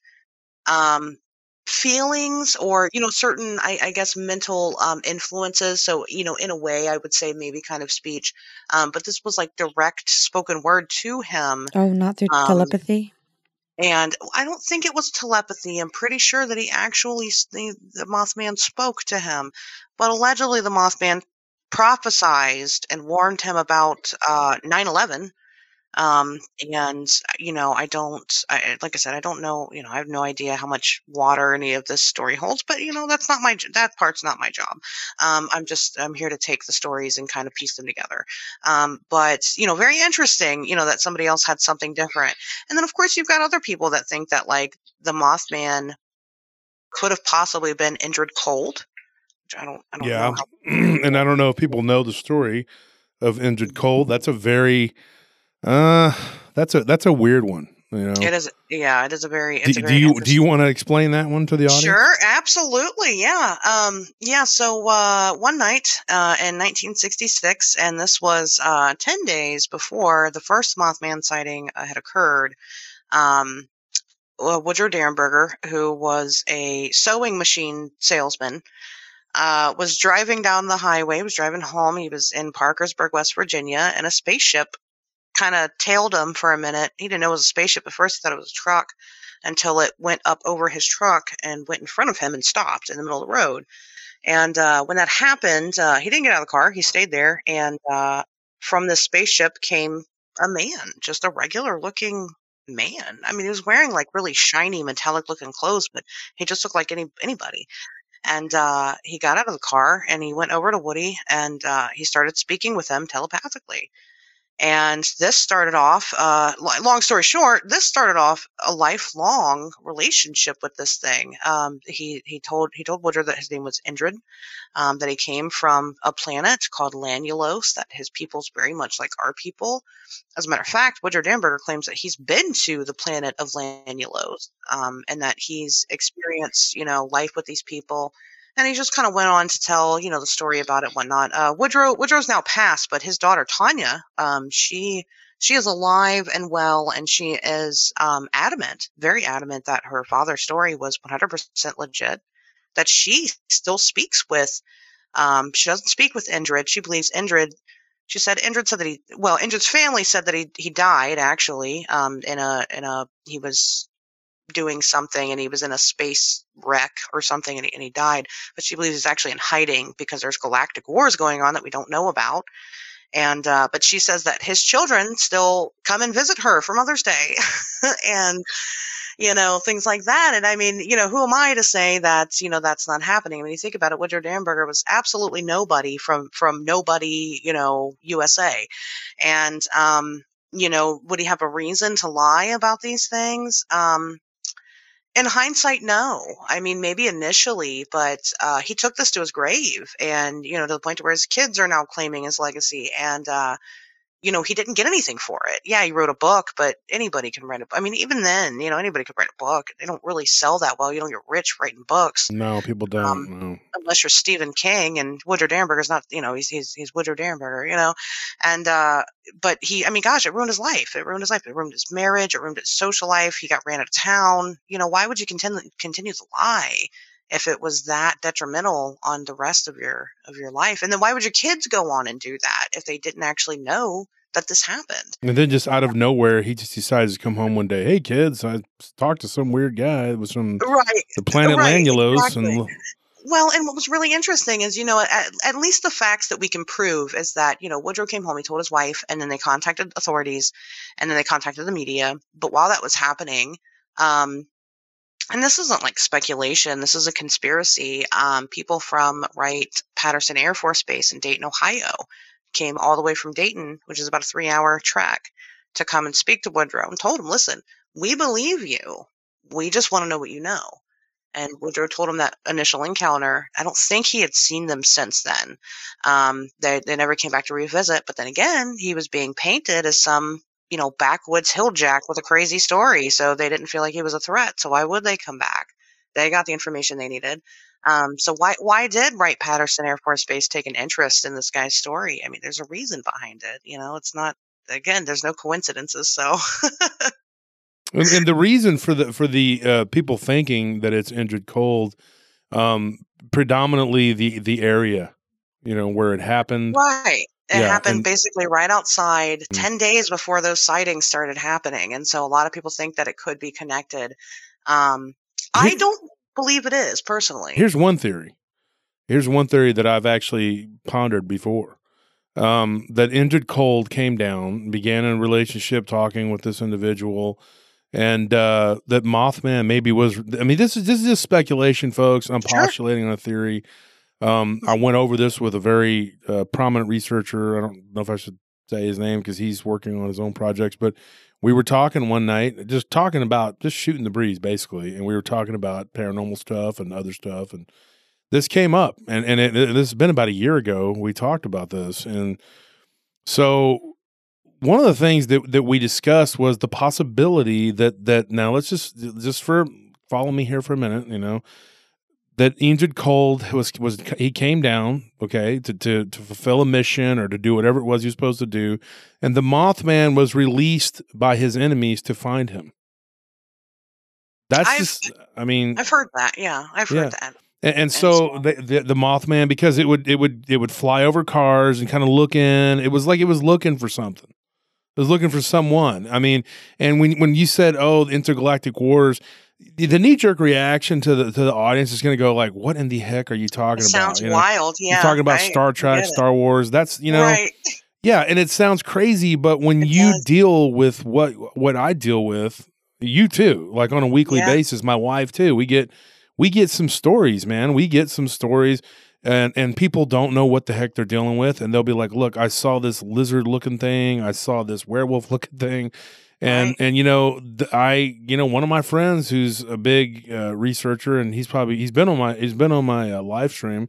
um feelings or you know certain I, I guess mental um influences, so you know in a way I would say maybe kind of speech, um but this was like direct spoken word to him. oh, not through um telepathy. and I don't think it was telepathy. I'm pretty sure that he actually s- the, the Mothman spoke to him, but allegedly the Mothman prophesized and warned him about uh nine eleven. Um, and you know, I don't, I, like I said, I don't know, you know, I have no idea how much water any of this story holds, but you know, that's not my, j- that part's not my job. Um, I'm just, I'm here to take the stories and kind of piece them together. Um, but you know, very interesting, you know, that somebody else had something different. And then of course you've got other people that think that like the Mothman could have possibly been Indrid Cold, which I don't, I don't Yeah. know how. And I don't know if people know the story of Indrid Cold. That's a very, uh, that's a, that's a weird one. You know, It is, yeah, it is a very, do, it's a do very you, do interesting- you want to explain that one to the audience? Sure, absolutely, yeah. Um, yeah, so uh, one night uh, in nineteen sixty-six, and this was uh, ten days before the first Mothman sighting uh, had occurred, um, well, Woodrow Derenberger, who was a sewing machine salesman, uh, was driving down the highway, was driving home. He was in Parkersburg, West Virginia, and a spaceship kind of tailed him for a minute. He didn't know it was a spaceship at first. He thought it was a truck until it went up over his truck and went in front of him and stopped in the middle of the road. And uh, when that happened, uh, he didn't get out of the car. He stayed there. And uh, from this spaceship came a man, just a regular looking man. I mean, he was wearing like really shiny metallic looking clothes, but he just looked like any anybody. And uh, he got out of the car and he went over to Woody and uh, he started speaking with him telepathically. And this started off, uh, long story short, this started off a lifelong relationship with this thing. Um, he, he told, he told Woodrow that his name was Indrid, um, that he came from a planet called Lanulos, that his people's very much like our people. As a matter of fact, Woodrow Damberger claims that he's been to the planet of Lanulos, um, and that he's experienced, you know, life with these people. And he just kind of went on to tell, you know, the story about it and whatnot. Uh, Woodrow, Woodrow's now passed, but his daughter, Tanya, um, she, she is alive and well, and she is, um, adamant, very adamant that her father's story was one hundred percent legit, that she still speaks with, um, she doesn't speak with Indrid. She believes Indrid, she said, Indrid said that he, well, Indrid's family said that he, he died actually, um, in a, in a, he was doing something and he was in a space wreck or something and he, and he died, but she believes he's actually in hiding because there's galactic wars going on that we don't know about. And uh but she says that his children still come and visit her for Mother's Day and you know, things like that. And I mean, you know, who am I to say that, you know, that's not happening? I mean, you think about it, Woodrow Damberger was absolutely nobody from from nobody, you know, U S A. And um you know, would he have a reason to lie about these things? um In hindsight, no. I mean, maybe initially, but uh, he took this to his grave, and you know, to the point where his kids are now claiming his legacy. And uh, you know, he didn't get anything for it. Yeah, he wrote a book, but anybody can write a book. I mean, even then, you know, anybody could write a book. They don't really sell that well. You don't get rich writing books. No, people don't. Um, no. Unless you're Stephen King, and Woodrow Damberger's not, you know, he's he's he's Woodrow Damberger, you know, and uh, but he, I mean, gosh, it ruined his life. It ruined his life. It ruined his marriage. It ruined his social life. He got ran out of town. You know, why would you continue continue to lie if it was that detrimental on the rest of your of your life? And then why would your kids go on and do that if they didn't actually know that this happened? And then just out of nowhere, he just decides to come home one day. Hey, kids, I talked to some weird guy. It was from right. the planet right, Lanulos. Exactly. And well, and what was really interesting is, you know, at, at least the facts that we can prove is that, you know, Woodrow came home, he told his wife, and then they contacted authorities, and then they contacted the media. But while that was happening, um, and this isn't like speculation, this is a conspiracy, um, people from Wright-Patterson Air Force Base in Dayton, Ohio, came all the way from Dayton, which is about a three-hour trek, to come and speak to Woodrow and told him, listen, we believe you. We just want to know what you know. And Woodrow told him that initial encounter. I don't think he had seen them since then. Um, they, they never came back to revisit. But then again, he was being painted as some, you know, backwoods hill jack with a crazy story. So they didn't feel like he was a threat. So why would they come back? They got the information they needed. Um, so why why did Wright-Patterson Air Force Base take an interest in this guy's story? I mean, there's a reason behind it. You know, it's not, again, there's no coincidences. So And, and the reason for the for the uh, people thinking that it's Indrid Cold, um, predominantly the the area, you know, where it happened. Right. It Yeah, happened and- basically right outside, Mm. ten days before those sightings started happening. And so a lot of people think that it could be connected. Um, I Here- don't believe it is, personally. Here's one theory. Here's one theory that I've actually pondered before. Um, that Indrid Cold came down, began a relationship talking with this individual, and uh, that Mothman maybe was. I mean, this is this is just speculation, folks. I'm Sure. postulating a theory. Um, I went over this with a very uh, prominent researcher. I don't know if I should say his name because he's working on his own projects, but we were talking one night, just talking about just shooting the breeze, basically, and we were talking about paranormal stuff and other stuff, and this came up, and and it, it, this has been about a year ago. We talked about this, and so one of the things that that we discussed was the possibility that that now let's just just for follow me here for a minute, you know, that Indrid Cold was was he came down, okay, to to to fulfill a mission or to do whatever it was he was supposed to do, and the Mothman was released by his enemies to find him. That's I've- just, I mean, I've heard that. Yeah, I've heard Yeah. that. and, and so the, the the Mothman, because it would it would it would fly over cars and kind of look in. It was like it was looking for something. It was looking for someone. I mean, and when when you said, "Oh, the intergalactic wars," the knee jerk reaction to the to the audience is going to go like, "What in the heck are you talking It about?" sounds You know, wild. Yeah. you're talking about I, Star I Trek, get it. Star Wars. That's you know, Right. yeah, and it sounds crazy, but when It you does. deal with what what I deal with, you too, like on a weekly Yeah. basis, my wife too, we get we get some stories, man. We get some stories, and and people don't know what the heck they're dealing with, and they'll be like, "Look, I saw this lizard looking thing. I saw this werewolf looking thing." And Right. and you know th- I you know one of my friends who's a big uh, researcher, and he's probably he's been on my he's been on my uh, live stream,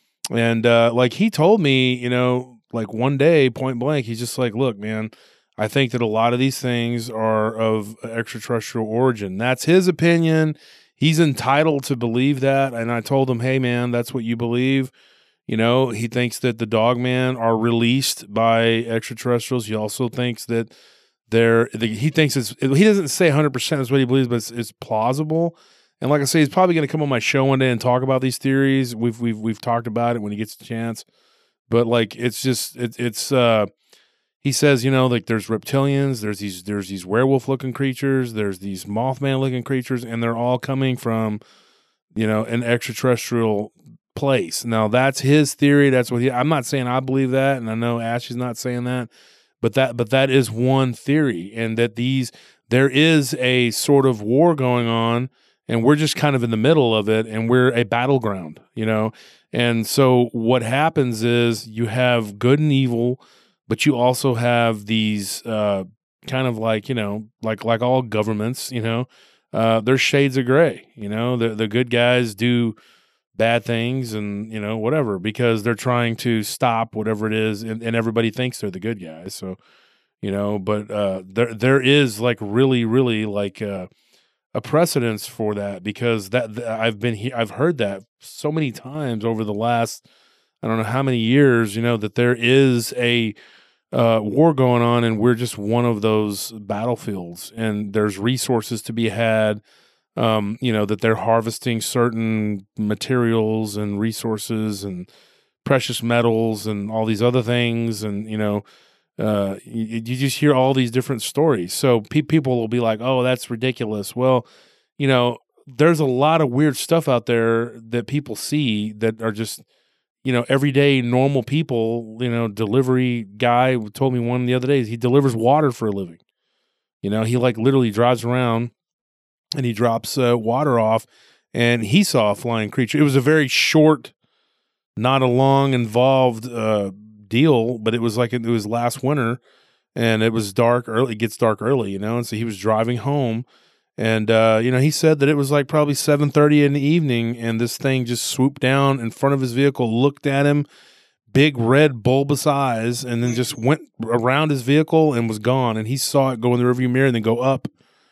and uh, like he told me, you know, like one day, point blank, he's just like, "Look, man, I think that a lot of these things are of extraterrestrial origin." That's his opinion. He's entitled to believe that. And I told him, "Hey, man, that's what you believe." You know, he thinks that the Dogman are released by extraterrestrials. He also thinks that they're, the, he thinks it's, he doesn't say one hundred percent is what he believes, but it's, it's plausible. And like I say, he's probably going to come on my show one day and talk about these theories. We've, we've, we've talked about it when he gets a chance. But like, it's just, it, it's, uh, he says, you know, like there's reptilians, there's these, there's these werewolf looking creatures, there's these Mothman looking creatures, and they're all coming from, you know, an extraterrestrial place. Now that's his theory. That's what he, I'm not saying I believe that. And I know Ash is not saying that, but that, but that is one theory. And that these, there is a sort of war going on, and we're just kind of in the middle of it, and we're a battleground, you know? And so what happens is you have good and evil, but you also have these uh, kind of like, you know, like like all governments, you know, uh, there's shades of gray. You know, the the good guys do bad things and, you know, whatever, because they're trying to stop whatever it is, and, and everybody thinks they're the good guys. So, you know, but uh, there there is like really, really like uh, a precedence for that, because that th- I've been he- I've heard that so many times over the last I don't know how many years, you know, that there is a uh, war going on, and we're just one of those battlefields, and there's resources to be had. Um, you know, that they're harvesting certain materials and resources and precious metals and all these other things. And, you know, uh, you, you just hear all these different stories. So pe- people will be like, "Oh, that's ridiculous." Well, you know, there's a lot of weird stuff out there that people see that are just, you know, everyday normal people. You know, delivery guy told me one the other day, he delivers water for a living. You know, he like literally drives around and he drops uh, water off, and he saw a flying creature. It was a very short, not a long, involved uh, deal, but it was like it was last winter, and it was dark early. It gets dark early, you know, and so he was driving home, and uh, you know, he said that it was like probably seven thirty in the evening, and this thing just swooped down in front of his vehicle, looked at him, big red bulbous eyes, and then just went around his vehicle and was gone. And he saw it go in the rearview mirror and then go up.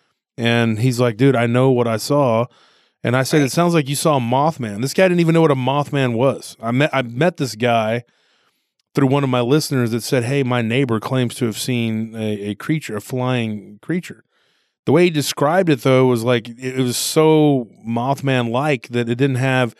And he's like, "Dude, I know what I saw." And I said, Right. "It sounds like you saw a Mothman." This guy didn't even know what a Mothman was. I met I met this guy through one of my listeners that said, "Hey, my neighbor claims to have seen a, a creature, a flying creature." The way he described it, though, was like it was so Mothman-like that it didn't have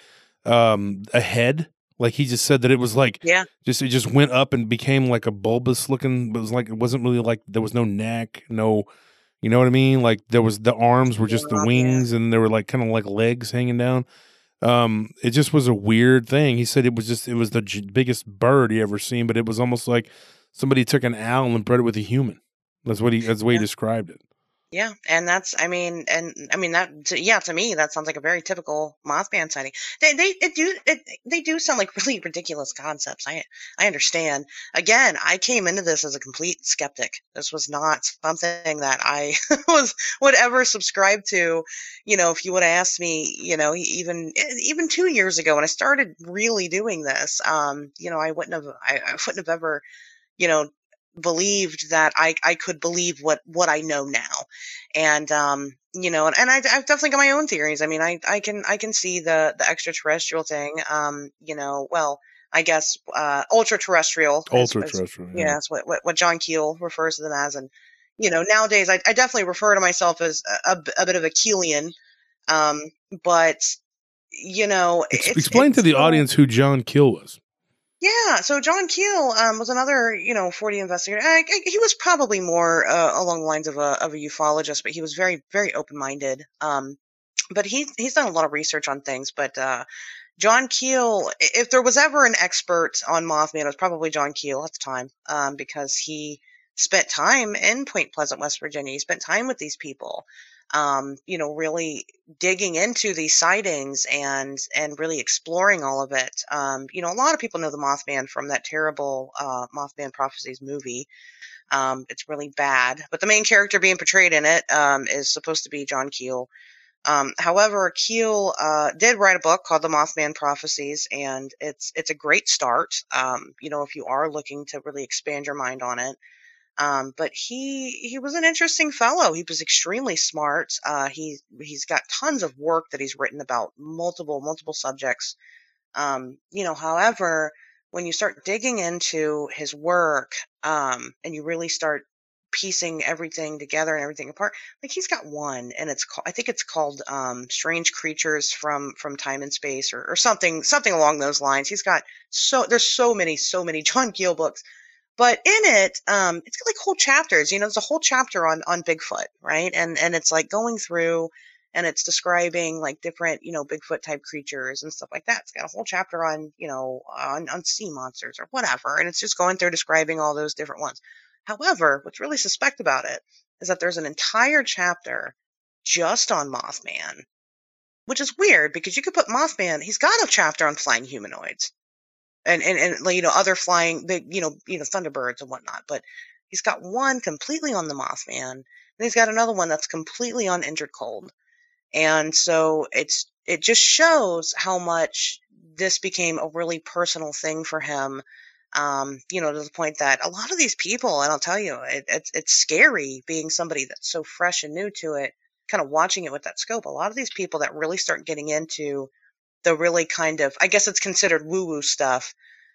um, a head. Like he just said that it was like Yeah. just it just went up and became like a bulbous looking. But it was like it wasn't really like there was no neck, no. You know what I mean? Like there was the arms were just the Yeah, wings, and they were like kind of like legs hanging down. Um, it just was a weird thing. He said it was just it was the j- biggest bird he ever seen, but it was almost like somebody took an owl and bred it with a human. That's what he that's the way he Yeah. described it. Yeah, and that's, I mean, and I mean that, to, yeah, to me that sounds like a very typical Mothman sighting. They, they, it do, it, they do sound like really ridiculous concepts. I, I understand. Again, I came into this as a complete skeptic. This was not something that I was would ever subscribe to. You know, if you would have asked me, you know, e- even even two years ago when I started really doing this, um, you know, I wouldn't have, I, I wouldn't have ever, you know, believed that I, I could believe what, what I know now. And, um, you know, and, and I, I've definitely got my own theories. I mean, I, I can, I can see the, the extraterrestrial thing. Um, you know, well, I guess, uh, ultra terrestrial is, Ultra is terrestrial. yeah, that's what, what, what John Keel refers to them as. And, you know, nowadays I, I definitely refer to myself as a, a, a bit of a Keelian. Um, but, you know, Ex- it's, explain to it's the still, audience who John Keel was. yeah, so John Keel um, was another, you know, forty investigator. I, I, he was probably more uh, along the lines of a of a ufologist, but he was very, very open minded. Um, but he he's done a lot of research on things. But uh, John Keel, if there was ever an expert on Mothman, it was probably John Keel at the time, um, because he spent time in Point Pleasant, West Virginia. He spent time with these people, um, you know, really digging into these sightings and and really exploring all of it. Um, you know, a lot of people know the Mothman from that terrible uh, Mothman Prophecies movie. Um, it's really bad, but the main character being portrayed in it um, is supposed to be John Keel. Um, however, Keel uh, did write a book called The Mothman Prophecies, and it's it's a great start. Um, you know, if you are looking to really expand your mind on it. Um, but he he was an interesting fellow. He was extremely smart. Uh, he he's got tons of work that he's written about multiple multiple subjects. Um, you know, however, when you start digging into his work, um, and you really start piecing everything together and everything apart, like he's got one, and it's called, I think it's called um, Strange Creatures from from Time and Space, or, or something something along those lines. He's got so there's so many so many John Keel books. But in it, um, it's got like whole chapters. You know, there's a whole chapter on on Bigfoot, right? And and it's like going through, and it's describing like different, you know, Bigfoot type creatures and stuff like that. It's got a whole chapter on, you know, on on sea monsters or whatever, and it's just going through describing all those different ones. However, what's really suspect about it is that there's an entire chapter just on Mothman, which is weird because you could put Mothman. He's got a chapter on flying humanoids. And, and, and, you know, other flying big, you know, you know, Thunderbirds and whatnot. But he's got one completely on the Mothman, and he's got another one that's completely on Injured Cold. And so it's, it just shows how much this became a really personal thing for him. Um, you know, to the point that a lot of these people, and I'll tell you, it, it's, it's scary being somebody that's so fresh and new to it, kind of watching it with that scope. A lot of these people that really start getting into the really kind of, I guess it's considered woo-woo stuff,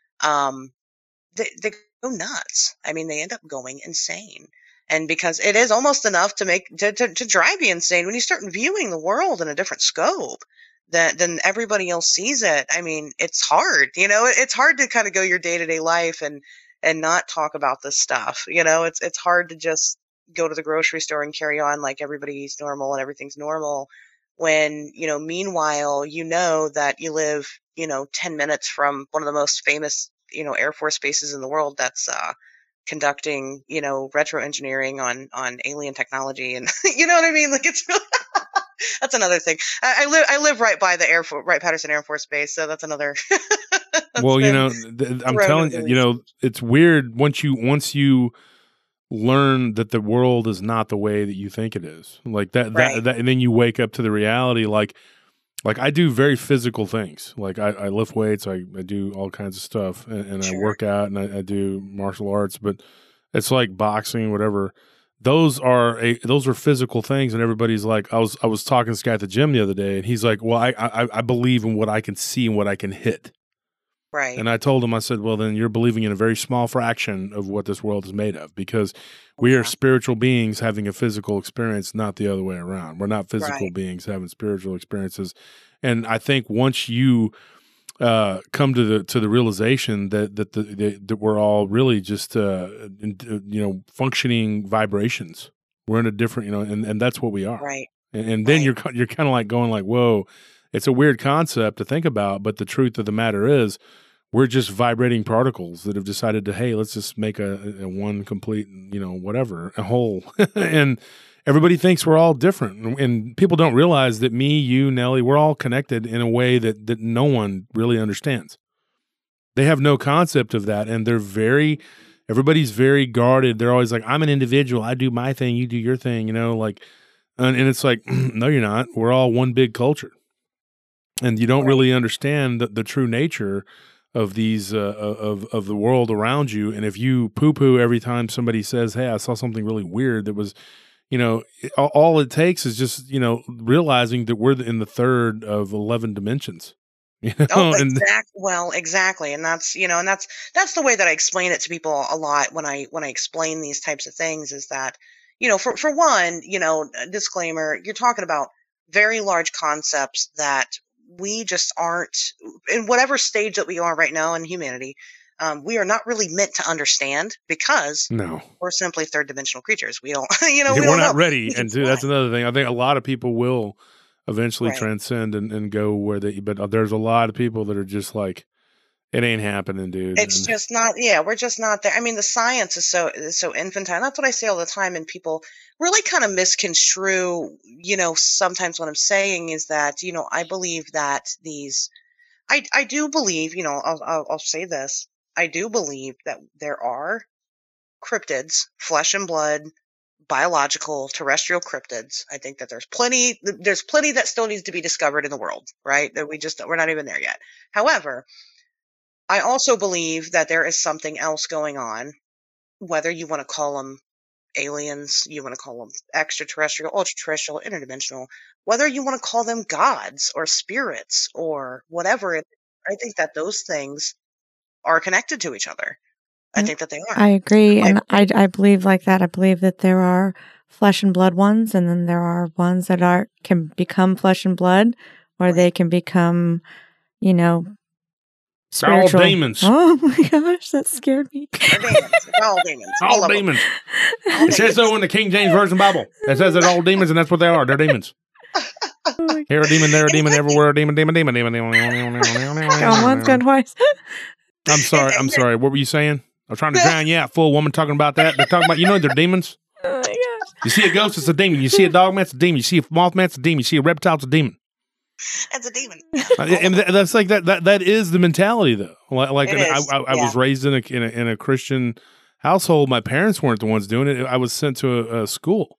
um, they, they go nuts. I mean, they end up going insane. And because it is almost enough to make, to, to, to drive you insane when you start viewing the world in a different scope than, than everybody else sees it. I mean, it's hard, you know, it's hard to kind of go your day-to-day life and, and not talk about this stuff. You know, it's, it's hard to just go to the grocery store and carry on like everybody's normal and everything's normal. When, you know, meanwhile, you know that you live, you know, ten minutes from one of the most famous, you know, Air Force bases in the world that's uh, conducting, you know, retro engineering on, on alien technology. And you know what I mean? Like, it's really, that's another thing. I, I live, I live right by the Air Force, Wright Patterson Air Force Base. So that's another. that's well, you know, th- I'm telling you, you know, it's weird once you, once you, learn that the world is not the way that you think it is, like that, right. that, that, and then you wake up to the reality. Like, like I do very physical things. Like I, I lift weights, I, I do all kinds of stuff, and, and sure. I work out, and I, I do martial arts. But it's like boxing, whatever. Those are a, those are physical things, and everybody's like, I was, I was talking to this guy at the gym the other day, and he's like, well, I, I, I believe in what I can see and what I can hit. Right. And I told him, I said, well, then you're believing in a very small fraction of what this world is made of, because we yeah. are spiritual beings having a physical experience, not the other way around. We're not physical right. beings having spiritual experiences. And I think once you uh, come to the to the realization that that the, the, that we're all really just uh, in, you know functioning vibrations, we're in a different, you know, and, and that's what we are. Right. And, and then right. you're you're kind of like going like, whoa, it's a weird concept to think about, but the truth of the matter is, we're just vibrating particles that have decided to, hey, let's just make a, a one complete, you know, whatever, a whole. And everybody thinks we're all different. And, and people don't realize that me, you, Nellie, we're all connected in a way that, that no one really understands. They have no concept of that. And they're very, everybody's very guarded. They're always like, I'm an individual. I do my thing. You do your thing, you know, like, and, and it's like, no, you're not. We're all one big culture. And you don't right. really understand the, the true nature of these uh, of of the world around you. And if you poo-poo every time somebody says, hey, I saw something really weird that was, you know, all, all it takes is just, you know, realizing that we're in the third of eleven dimensions. You know? Oh, and exact, well, exactly. And that's, you know, and that's, that's the way that I explain it to people a lot when I, when I explain these types of things is that, you know, for, for one, you know, disclaimer, you're talking about very large concepts that we just aren't, in whatever stage that we are right now in humanity, um, we are not really meant to understand because no. we're simply third dimensional creatures. We don't, you know, yeah, we we're don't not know. ready. And too, that's another thing. I think a lot of people will eventually Right. transcend and, and go where they. But there's a lot of people that are just like, it ain't happening, dude. It's And just not, yeah, we're just not there. I mean, the science is so is so infantile. That's what I say all the time, and people really kind of misconstrue, you know, sometimes what I'm saying is that, you know, I believe that these, I, I do believe, you know, I'll, I'll, I'll say this. I do believe that there are cryptids, flesh and blood, biological, terrestrial cryptids. I think that there's plenty, there's plenty that still needs to be discovered in the world, right? That we just, we're not even there yet. However, I also believe that there is something else going on, whether you want to call them aliens, you want to call them extraterrestrial, ultra-terrestrial, interdimensional, whether you want to call them gods or spirits or whatever. It, I think that those things are connected to each other. I think that they are. I agree. Like- And I, I believe like that. I believe that there are flesh and blood ones, and then there are ones that are can become flesh and blood, or Right. they can become, you know, they're all spiritual. demons. Oh my gosh, that scared me. They're demons. They're all demons. All of them. demons. All It says so in the King James Version Bible. It says they're all demons, and that's what they are. They're demons. Oh my Here a demon, there a demon, everywhere a demon, demon, demon, demon, demon, demon, demon. God, once, gone twice. I'm sorry. I'm sorry. What were you saying? I'm trying to drown you out, fool woman, talking about that. They're talking about, you know, they're demons. Oh my gosh. You see a ghost, it's a demon. You see a dog man, it's a demon. You see a mothman, it's a demon. You see a reptile, it's a demon. It's a demon. Uh, and th- that's like that. That that is the mentality, though. Like, like It I, is, I, I yeah. was raised in a, in a in a Christian household. My parents weren't the ones doing it. I was sent to a, a school,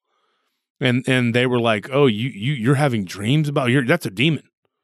and and they were like, "Oh, you you you're having dreams about your that's a demon."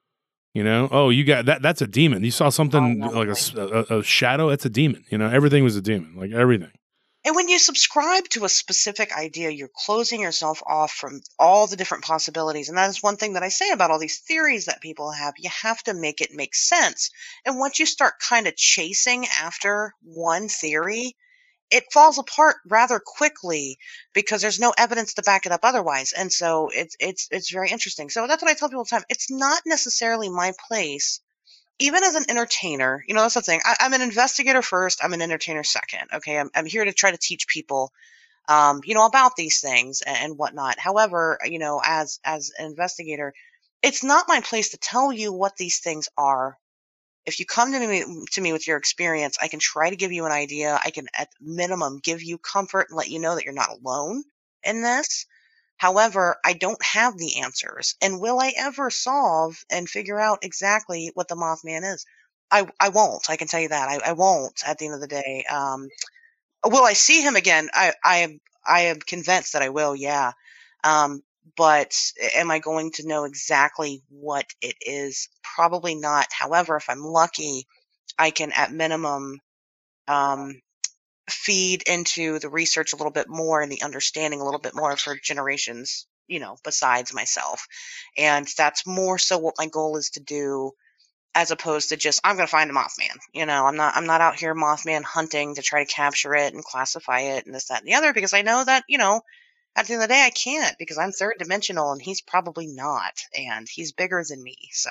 You know, oh, you got that. That's a demon. You saw something Oh, no, like a s- a, a shadow. That's a demon. You know, everything was a demon. Like everything. And when you subscribe to a specific idea, you're closing yourself off from all the different possibilities. And that is one thing that I say about all these theories that people have. You have to make it make sense. And once you start kind of chasing after one theory, it falls apart rather quickly because there's no evidence to back it up otherwise. And so it's it's it's very interesting. So that's what I tell people all the time. It's not necessarily my place. Even as an entertainer, you know, that's the thing. I, I'm an investigator first. I'm an entertainer second. Okay. I'm, I'm here to try to teach people, um, you know, about these things and, and whatnot. However, you know, as, as an investigator, it's not my place to tell you what these things are. If you come to me, to me with your experience, I can try to give you an idea. I can at minimum give you comfort and let you know that you're not alone in this. However, I don't have the answers. And will I ever solve and figure out exactly what the Mothman is? I, I won't. I can tell you that. I, I won't at the end of the day. Um, will I see him again? I, I am I am convinced that I will, yeah. Um, but am I going to know exactly what it is? Probably not. However, if I'm lucky, I can at minimum um, feed into the research a little bit more and the understanding a little bit more for generations, you know, besides myself. And that's more so what my goal is to do, as opposed to just, I'm going to find a Mothman. You know, I'm not, I'm not out here Mothman hunting to try to capture it and classify it and this, that, and the other, because I know that, you know, at the end of the day, I can't, because I'm third dimensional and he's probably not, and he's bigger than me. So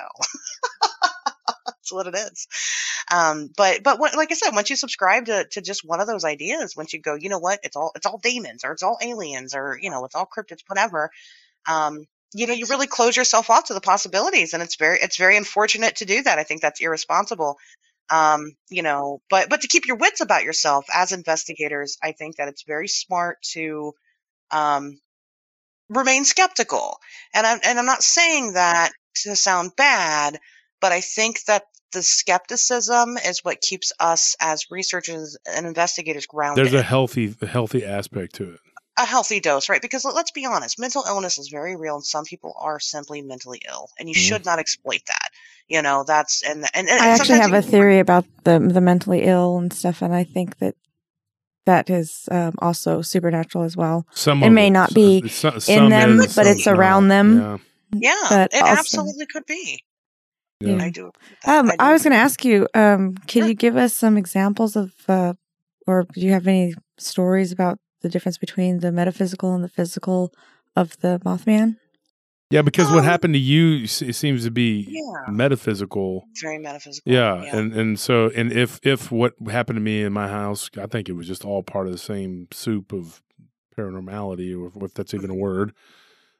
that's what it is. Um, but, but what, like I said, once you subscribe to, to just one of those ideas, once you go, you know what, it's all, it's all demons, or it's all aliens, or, you know, it's all cryptids, whatever. Um, you know, you really close yourself off to the possibilities, and it's very, it's very unfortunate to do that. I think that's irresponsible. Um, you know, but, but to keep your wits about yourself as investigators, I think that it's very smart to, um, remain skeptical. And I'm, and I'm not saying that to sound bad, but I think that the skepticism is what keeps us as researchers and investigators grounded. There's a healthy, a healthy aspect to it. A healthy dose, right? Because let's be honest, mental illness is very real, and some people are simply mentally ill, and you mm. should not exploit that. You know, that's and and, and I actually have you, a theory about the the mentally ill and stuff, and I think that that is um, also supernatural as well. Some it may it. not be some, some in them, is, but it's around not. them. Yeah, yeah but it also, absolutely could be. Yeah. I do. Um, I, do. I was going to ask you, um, can sure. you give us some examples of, uh, or do you have any stories about the difference between the metaphysical and the physical of the Mothman? Yeah, because um, what happened to you it seems to be yeah. metaphysical. It's very metaphysical. Yeah, yeah, and and so and if if what happened to me in my house, I think it was just all part of the same soup of paranormality, or if that's even a word.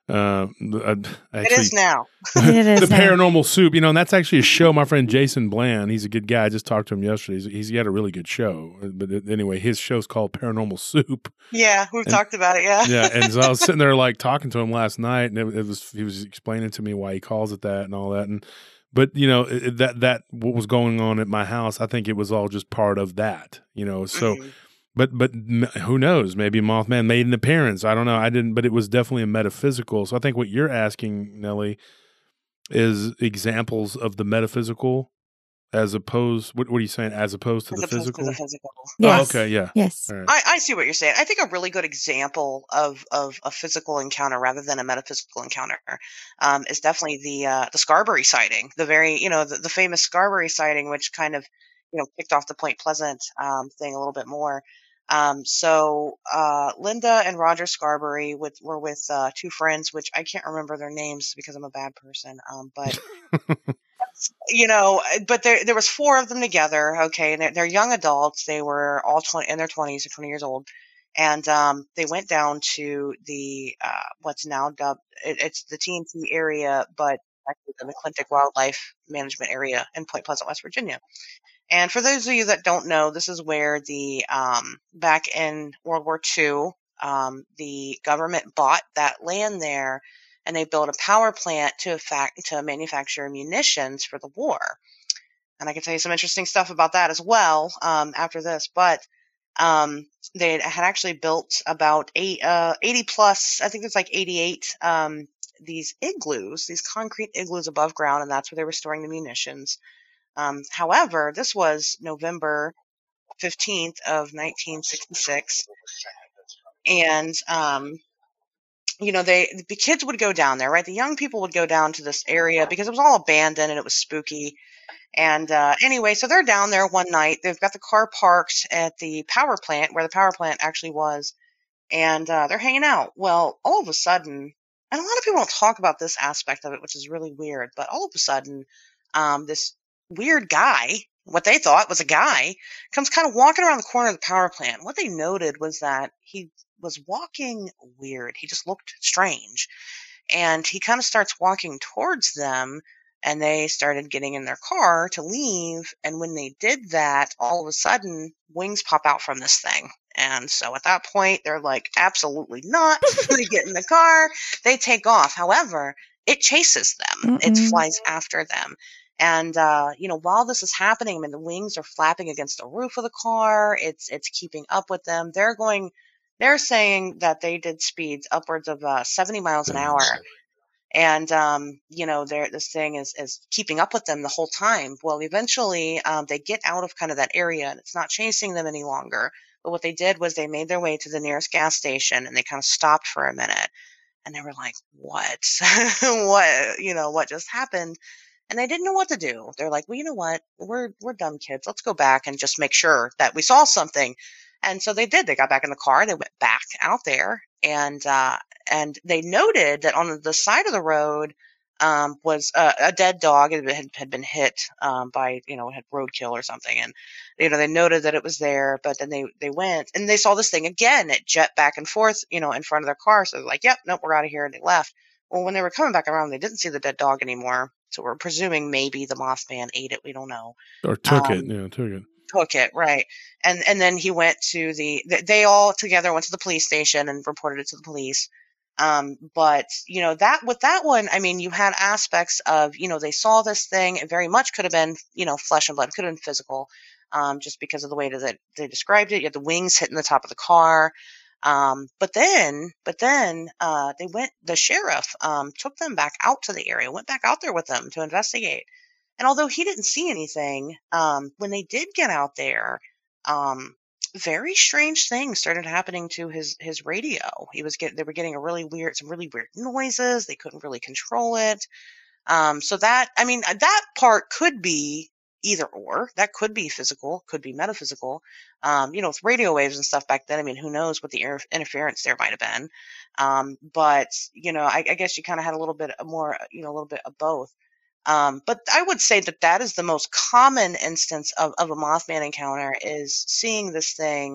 Uh, I, I It is actually, now. It is the now. Paranormal Soup, you know, and that's actually a show. My friend Jason Bland, he's a good guy. I just talked to him yesterday. He's, he's got a really good show. But anyway, his show's called Paranormal Soup. Yeah, we've And- talked about it. Yeah. Yeah, and so I was sitting there like talking to him last night, and it, it was he was explaining to me why he calls it that and all that. And but you know it, that that what was going on at my house, I think it was all just part of that. You know, so. Mhm. But but m- who knows? Maybe Mothman made an appearance. I don't know. I didn't. But it was definitely a metaphysical. So I think what you're asking, Nellie, is examples of the metaphysical as opposed. What, what are you saying? As opposed to As the opposed physical. to the physical. Yes. Oh, okay. Yeah. Yes. All right. I, I see what you're saying. I think a really good example of, of a physical encounter rather than a metaphysical encounter um, is definitely the uh, the Scarberry sighting. The very, you know, the, the famous Scarberry sighting, which kind of, you know, kicked off the Point Pleasant um, thing a little bit more. Um, so uh, Linda and Roger Scarberry with, were with uh, two friends, which I can't remember their names because I'm a bad person. Um, but you know, but there there was four of them together. Okay, and they're, they're young adults. They were all twenty in their twenties or twenty years old, and um, they went down to the uh, what's now dubbed it, it's the T N T area, but actually the McClintock Wildlife Management Area in Point Pleasant, West Virginia. And for those of you that don't know, this is where the um, back in World War Two, um, the government bought that land there, and they built a power plant to fact to manufacture munitions for the war. And I can tell you some interesting stuff about that as well um, after this. But um, they had actually built about eight, uh, eighty plus, I think it's like eighty-eight, um, these igloos, these concrete igloos above ground, and that's where they were storing the munitions. Um, however, this was November fifteenth of nineteen sixty-six. And, um, you know, they, the kids would go down there, right? The young people would go down to this area because it was all abandoned and it was spooky. And, uh, anyway, so they're down there one night. They've got the car parked at the power plant where the power plant actually was. And, uh, they're hanging out. Well, all of a sudden, and a lot of people don't talk about this aspect of it, which is really weird, but all of a sudden, um, this weird guy, what they thought was a guy, comes kind of walking around the corner of the power plant. What they noted was that he was walking weird. He just looked strange. And he kind of starts walking towards them, and they started getting in their car to leave. And when they did that, all of a sudden, wings pop out from this thing. And so at that point, they're like, absolutely not. They get in the car, they take off. However, it chases them. It Mm-mm. flies after them. And, uh, you know, while this is happening, I mean, the wings are flapping against the roof of the car. It's, it's keeping up with them. They're going, they're saying that they did speeds upwards of uh, seventy miles an hour. And, um, you know, they're, this thing is, is keeping up with them the whole time. Well, eventually, um, they get out of kind of that area and it's not chasing them any longer. But what they did was they made their way to the nearest gas station and they kind of stopped for a minute and they were like, what, what, you know, what just happened? And they didn't know what to do. They're like, well, you know what? We're, we're dumb kids. Let's go back and just make sure that we saw something. And so they did. They got back in the car. They went back out there, and uh, and they noted that on the side of the road um, was a, a dead dog. It had, had been hit um, by, you know, had roadkill or something. And, you know, they noted that it was there. But then they, they went and they saw this thing again. It jet back and forth, you know, in front of their car. So they're like, yep, nope, we're out of here. And they left. Well, when they were coming back around, they didn't see the dead dog anymore. So we're presuming maybe the Mothman ate it. We don't know. Or took it. Um, Yeah, took it. Took it, right. And and then he went to the, they all together went to the police station and reported it to the police. Um, but, you know, that with that one, I mean, you had aspects of, you know, they saw this thing. It very much could have been, you know, flesh and blood, could have been physical, um, just because of the way that they described it. You had the wings hitting the top of the car. Um, but then, but then, uh, they went, the sheriff, um, took them back out to the area, went back out there with them to investigate. And although he didn't see anything, um, when they did get out there, um, very strange things started happening to his, his radio. He was get, they were getting a really weird, some really weird noises. They couldn't really control it. Um, so that, I mean, that part could be either or. That could be physical, could be metaphysical. Um, you know, with radio waves and stuff back then, I mean, who knows what the inter- interference there might have been. Um, but, you know, I, I guess you kind of had a little bit more, you know, a little bit of both. Um, but I would say that that is the most common instance of, of a Mothman encounter, is seeing this thing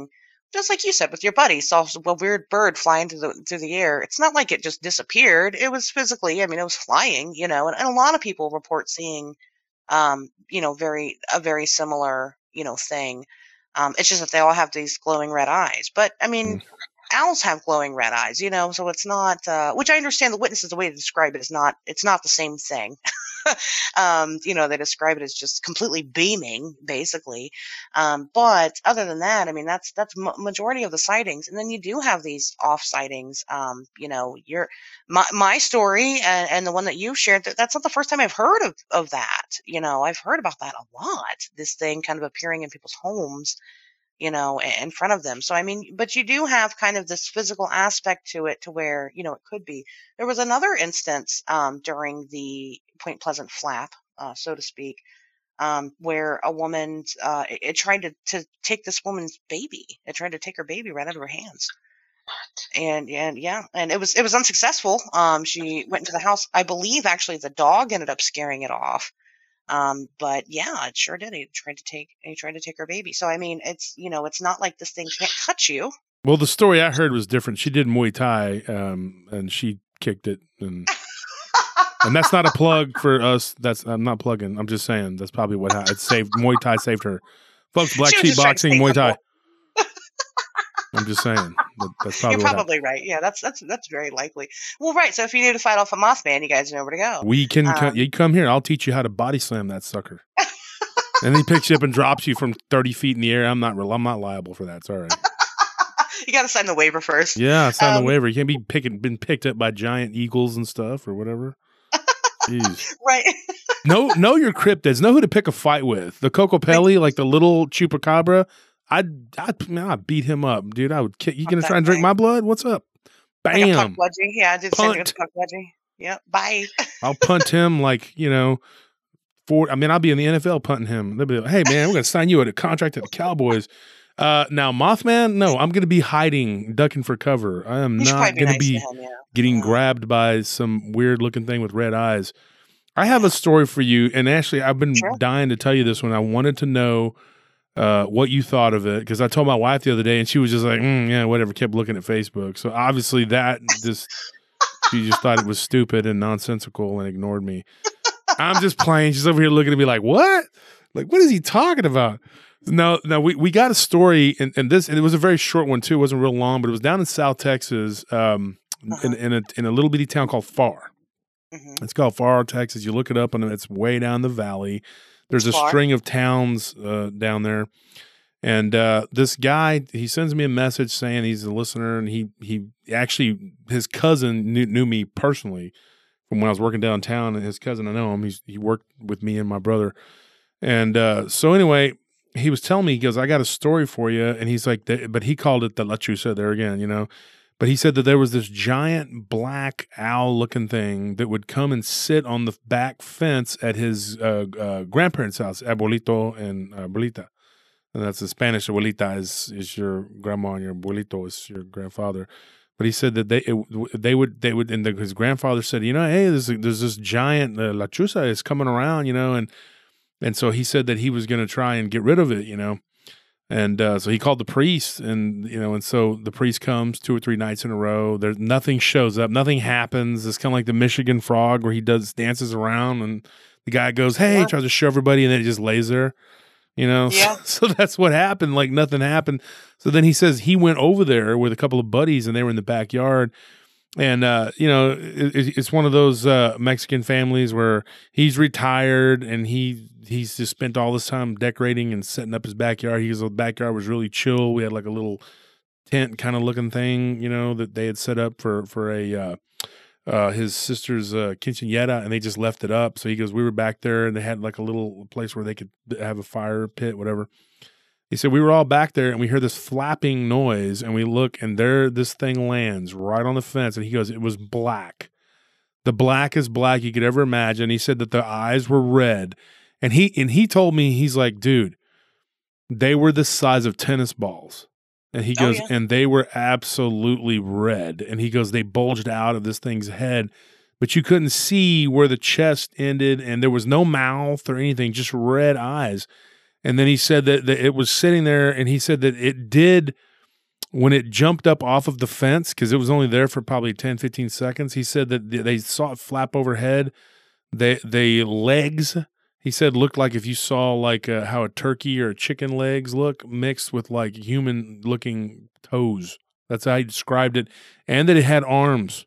just like you said with your buddy, saw a weird bird flying through the through the air. It's not like it just disappeared. It was physically, I mean, it was flying, you know, and, and a lot of people report seeing, um, you know, very a very similar, you know, thing. Um, it's just that they all have these glowing red eyes. But I mean, Mm. owls have glowing red eyes, you know, so it's not. Uh, which I understand the witnesses, the way to describe it is not. It's not the same thing. um, you know, they describe it as just completely beaming, basically. Um, but other than that, I mean, that's that's m- majority of the sightings. And then you do have these off sightings. Um, you know, your my my story and, and the one that you shared. That, that's not the first time I've heard of of that. You know, I've heard about that a lot. This thing kind of appearing in people's homes, you know, i- in front of them. So, I mean, but you do have kind of this physical aspect to it to where, you know, it could be. There was another instance um, during the Point Pleasant flap, uh, so to speak, um, where a woman, uh, it, it tried to, to take this woman's baby. It tried to take her baby right out of her hands. And, and yeah, and it was, it was unsuccessful. Um, she went into the house. I believe actually the dog ended up scaring it off. Um, but yeah, it sure did. He tried to take, he tried to take her baby. So, I mean, it's, you know, it's not like this thing can't touch you. Well, the story I heard was different. She did Muay Thai, um, and she kicked it, and and that's not a plug for us. That's I'm not plugging. I'm just saying that's probably what happened. It saved Muay Thai saved her. Folks, Black She was Sheep just trying to Boxing, stay Muay Thai. humble. I'm just saying that, that's probably You're what happened. probably right. Yeah, that's that's that's very likely. Well, right. So if you need to fight off a Mothman, you guys know where to go. We can Um, co- you come here. I'll teach you how to body slam that sucker. And he picks you up and drops you from thirty feet in the air. I'm not real. I'm not liable for that. It's all right. You got to sign the waiver first. Yeah, sign Um, the waiver. You can't be picking, been picked up by giant eagles and stuff or whatever. Jeez. Right. Know, know your cryptids. Know who to pick a fight with. The Coco Pelli, like the little chupacabra. I'd, I'd, man, I'd beat him up, dude. I would kick. You Fuck gonna that try and drink thing. my blood? What's up? Like a puck Bam! wedgie. Yeah, I did the same thing with Punt. puck wedgie. Yep. Bye. I'll punt him like you know. For I mean, I'll be in the N F L punting him. They'll be like, "Hey, man, we're gonna sign you at a contract at the Cowboys." Uh, now, Mothman, no, I'm gonna be hiding, ducking for cover. I am You should not probably be gonna nice be to him. Yeah. getting Yeah. grabbed by some weird looking thing with red eyes. I have a story for you, and actually, I've been Sure. dying to tell you this one. I wanted to know uh, what you thought of it because I told my wife the other day, and she was just like, mm, "Yeah, whatever." Kept looking at Facebook, so obviously that just she just thought it was stupid and nonsensical and ignored me. I'm just playing. She's over here looking at me like, "What? Like, what is he talking about?" No, no, we, we got a story, and, and this and it was a very short one too. It wasn't real long, but it was down in South Texas, um, Uh-huh. in, in a in a little bitty town called Farr. Mhm. It's called Farr, Texas. You look it up, and it's way down the valley. There's a Farr. string of towns uh, down there, and uh, this guy he sends me a message saying he's a listener, and he he actually his cousin knew, knew me personally from when I was working downtown, and his cousin I know him. He's he worked with me and my brother, and uh, so anyway. He was telling me, he goes, I got a story for you. And he's like, but he called it the Lechusa there again, you know. But he said that there was this giant black owl looking thing that would come and sit on the back fence at his uh, uh, grandparents' house, abuelito and uh, abuelita. And that's the Spanish abuelita is, is your grandma and your abuelito is your grandfather. But he said that they it, they would, they would, and the, his grandfather said, you know, hey, there's, there's this giant uh, Lechusa is coming around, you know, and And so he said that he was going to try and get rid of it, you know. And uh, so he called the priest, and you know, and so the priest comes two or three nights in a row. There's nothing shows up, nothing happens. It's kind of like the Michigan Frog, where he does dances around, and the guy goes, "Hey," Yeah. tries to show everybody, and then he just lays there, you know. Yeah. So, so that's what happened. Like nothing happened. So then he says he went over there with a couple of buddies, and they were in the backyard. And, uh, you know, it, it's one of those uh, Mexican families where he's retired and he he's just spent all this time decorating and setting up his backyard. His backyard was really chill. We had like a little tent kind of looking thing, you know, that they had set up for, for a uh, uh, his sister's uh, quinceañera, and they just left it up. So he goes, we were back there and they had like a little place where they could have a fire pit, whatever. He said, we were all back there and we hear this flapping noise and we look and there this thing lands right on the fence. And he goes, it was black. The blackest black you could ever imagine. He said that the eyes were red. And he and he told me, he's like, dude, they were the size of tennis balls. And he Oh, goes, yeah. and they were absolutely red. And he goes, they bulged out of this thing's head. But you couldn't see where the chest ended and there was no mouth or anything, just red eyes. And then he said that, that it was sitting there, and he said that it did when it jumped up off of the fence, because it was only there for probably ten, fifteen seconds, he said that they saw it flap overhead. They, they legs, he said, looked like if you saw like uh, how a turkey or a chicken legs look mixed with like human looking toes. That's how he described it. And that it had arms.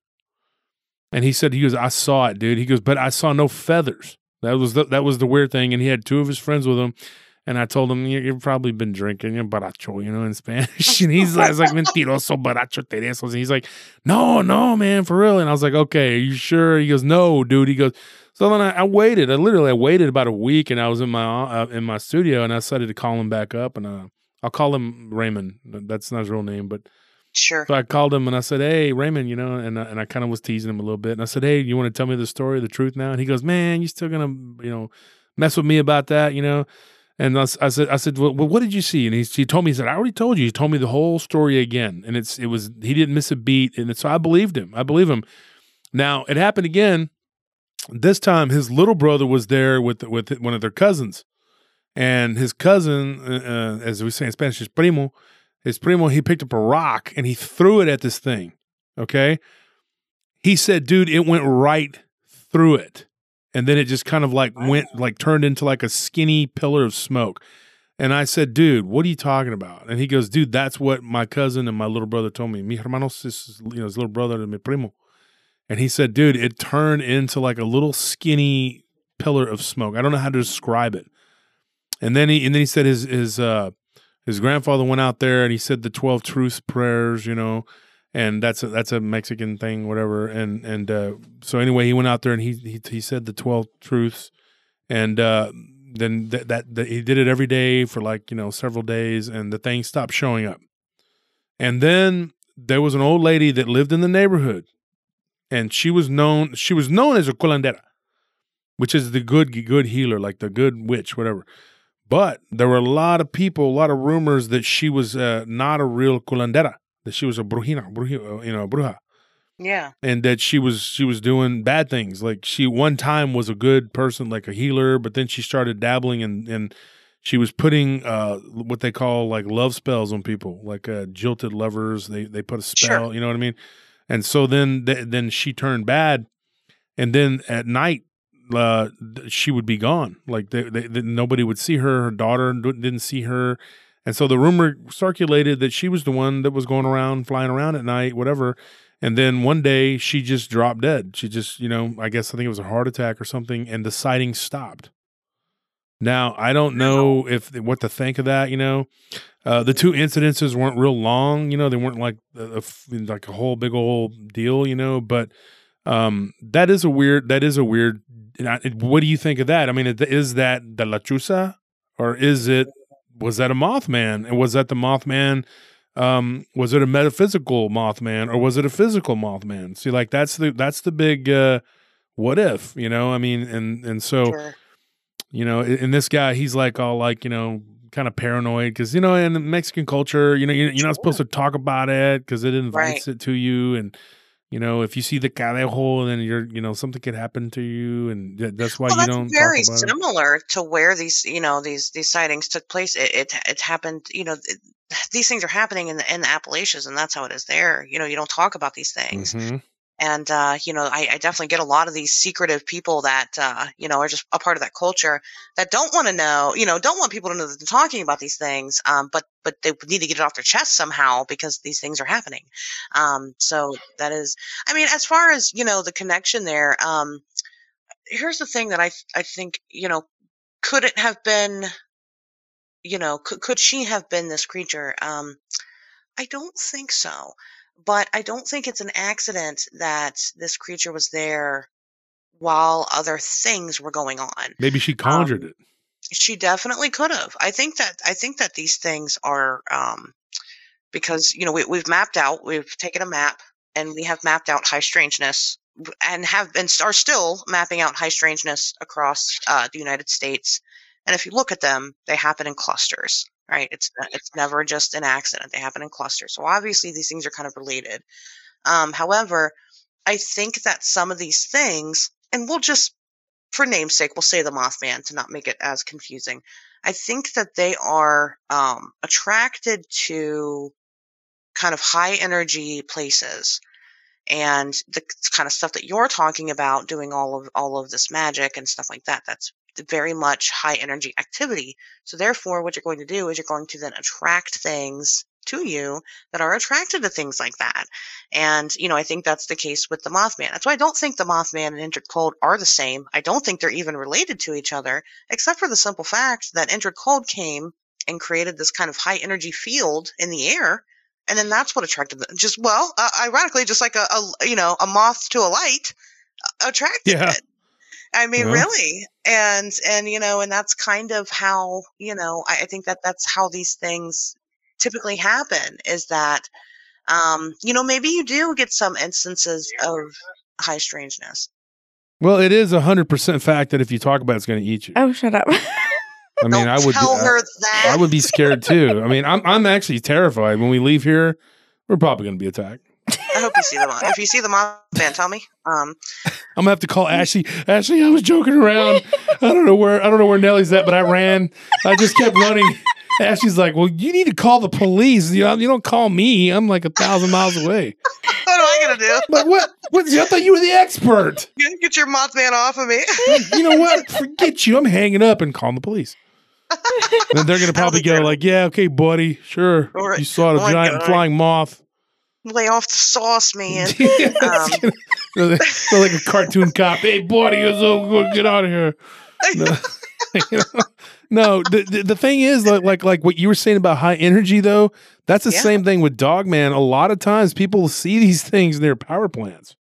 And he said, he goes, I saw it, dude. He goes, but I saw no feathers. That was the, that was the weird thing. And he had two of his friends with him. And I told him, you, you've probably been drinking your baracho, you know, in Spanish. And he's like, I was like, mentiroso, baracho teresos. And he's like, no, no, man, for real. And I was like, okay, are you sure? He goes, no, dude. He goes, so then I, I waited. I literally, I waited about a week, and I was in my uh, in my studio, and I decided to call him back up. And uh, I'll call him Raymond. That's not his real name, but sure. So I called him, and I said, hey, Raymond, you know, and, and I kind of was teasing him a little bit. And I said, hey, you want to tell me the story, the truth now? And he goes, man, you still going to, you know, mess with me about that, you know? And I, I said, I said, well, what did you see? And he, he told me, he said, I already told you. He told me the whole story again. And it's, it was, he didn't miss a beat. And so I believed him. I believe him. Now, it happened again. This time, his little brother was there with, with one of their cousins. And his cousin, uh, as we say in Spanish, his primo, his primo, he picked up a rock and he threw it at this thing. Okay. He said, dude, it went right through it. And then it just kind of like went, like turned into like a skinny pillar of smoke. And I said, dude, what are you talking about? And he goes, dude, that's what my cousin and my little brother told me. Mi hermanos is, you know, his little brother and mi primo. And he said, dude, it turned into like a little skinny pillar of smoke. I don't know how to describe it. And then he, and then he said his, his, uh, his grandfather went out there and he said the twelve truths prayers, you know, and that's a, that's a Mexican thing, whatever. And, and, uh, so anyway, he went out there and he, he, he said the twelve truths, and, uh, then th- that, that he did it every day for like, you know, several days, and the thing stopped showing up. And then there was an old lady that lived in the neighborhood, and she was known, she was known as a curandera, which is the good, good healer, like the good witch, whatever. But there were a lot of people, a lot of rumors that she was uh, not a real curandera, that she was a brujina, bruja, you know, bruja. Yeah. And that she was she was doing bad things. Like she one time was a good person, like a healer, but then she started dabbling and and she was putting uh, what they call like love spells on people, like uh, jilted lovers. They they put a spell, Sure. you know what I mean? And so then th- then she turned bad, and then at night uh, she would be gone. Like they, they, they, nobody would see her. Her daughter didn't see her. And so the rumor circulated that she was the one that was going around, flying around at night, whatever. And then one day she just dropped dead. She just, you know, I guess I think it was a heart attack or something, and the sighting stopped. Now, I don't know if what to think of that, you know. Uh, the two incidences weren't real long, you know. They weren't like a, a, like a whole big old deal, you know. But um, that is a weird, that is a weird, what do you think of that? I mean, is that the Lechuza, or is it, was that a Mothman? And was that the Mothman? Um, was it a metaphysical Mothman, or was it a physical Mothman? See, like that's the that's the big uh, what if, you know? I mean, and and so Sure. you know, and this guy, he's like all like, you know, kind of paranoid because, you know, in Mexican culture, you know, you're, you're not supposed to talk about it because it invites Right. it to you, and you know, if you see the cadejo, then you're, you know, something could happen to you, and th- that's why Well, you that's don't talk very about it. similar to where these, you know, these these sightings took place. It it, it happened, you know, it, these things are happening in the in the Appalachians, and that's how it is there. You know, you don't talk about these things. Mm-hmm. And, uh, you know, I, I definitely get a lot of these secretive people that, uh, you know, are just a part of that culture that don't want to know, you know, don't want people to know that they're talking about these things. Um, but, but they need to get it off their chest somehow because these things are happening. Um, so that is, I mean, as far as, you know, the connection there, um, here's the thing that I, I think, you know, could it have been, you know, could, could she have been this creature? Um, I don't think so. But I don't think it's an accident that this creature was there while other things were going on. Maybe she conjured Um, it. she definitely could have. I think that I think that these things are um, because you know we, we've mapped out, we've taken a map, and we have mapped out high strangeness, and have been are still mapping out high strangeness across uh, the United States. And if you look at them, they happen in clusters. Right? It's it's never just an accident. They happen in clusters. So obviously these things are kind of related. Um, however, I think that some of these things, and we'll just, for namesake, we'll say the Mothman to not make it as confusing. I think that they are um, attracted to kind of high energy places. And the kind of stuff that you're talking about, doing all of all of this magic and stuff like that, that's very much high energy activity. So therefore, what you're going to do is you're going to then attract things to you that are attracted to things like that. And, you know, I think that's the case with the Mothman. That's why I don't think the Mothman and Indrid Cold are the same. I don't think they're even related to each other, except for the simple fact that Indrid Cold came and created this kind of high energy field in the air. And then that's what attracted them. Just, well, uh, ironically, just like a, a, you know, a moth to a light uh, attracted Yeah. it. I mean, Yeah. really. And, and, you know, and that's kind of how, you know, I, I think that that's how these things typically happen, is that, um, you know, maybe you do get some instances of high strangeness. Well, it is a hundred percent fact that if you talk about it, it's going to eat you. Oh, shut up. I mean, Don't I would, tell I, her that. I would be scared too. I mean, I'm, I'm actually terrified. When we leave here, we're probably going to be attacked. I hope you see the Moth. If you see the Mothman, tell me. Um, I'm gonna have to call Ashley. Ashley, I was joking around. I don't know where I don't know where Nellie's at, but I ran. I just kept running. Ashley's like, "Well, you need to call the police. You know, you don't call me. I'm like a thousand miles away." what am I gonna do? But what? What? I thought you were the expert. Get your Mothman off of me. You know what? Forget you. I'm hanging up and calling the police. And they're gonna probably go like, "Yeah, okay, buddy, sure. Or- You saw a oh my giant God. flying moth." Lay off the sauce, man. um, they're like a cartoon cop. Hey, buddy, you're so good. Get out of here. No, you know? No, the, the the thing is, like, like like what you were saying about high energy, though. That's the Yeah. same thing with Dogman. A lot of times, people see these things near power plants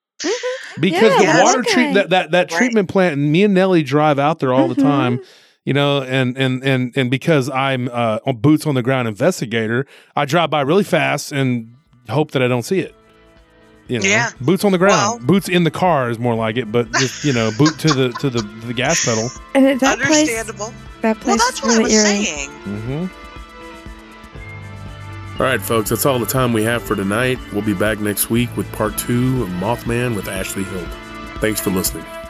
because Yeah, the water okay. treat that that, that Right. treatment plant. And me and Nellie drive out there all the Mhm. time. You know, and and and and because I'm uh, a boots on the ground investigator, I drive by really fast and hope that I don't see it. You know, Yeah. boots on the ground, Well- boots in the car is more like it, but just you know, boot to the to the the gas pedal. And it, that place, Understandable. that Well, place that's is what I really was eerie. saying. Mm-hmm. All right, folks, that's all the time we have for tonight. We'll be back next week with part two of Mothman with Ashley Hilt. Thanks for listening.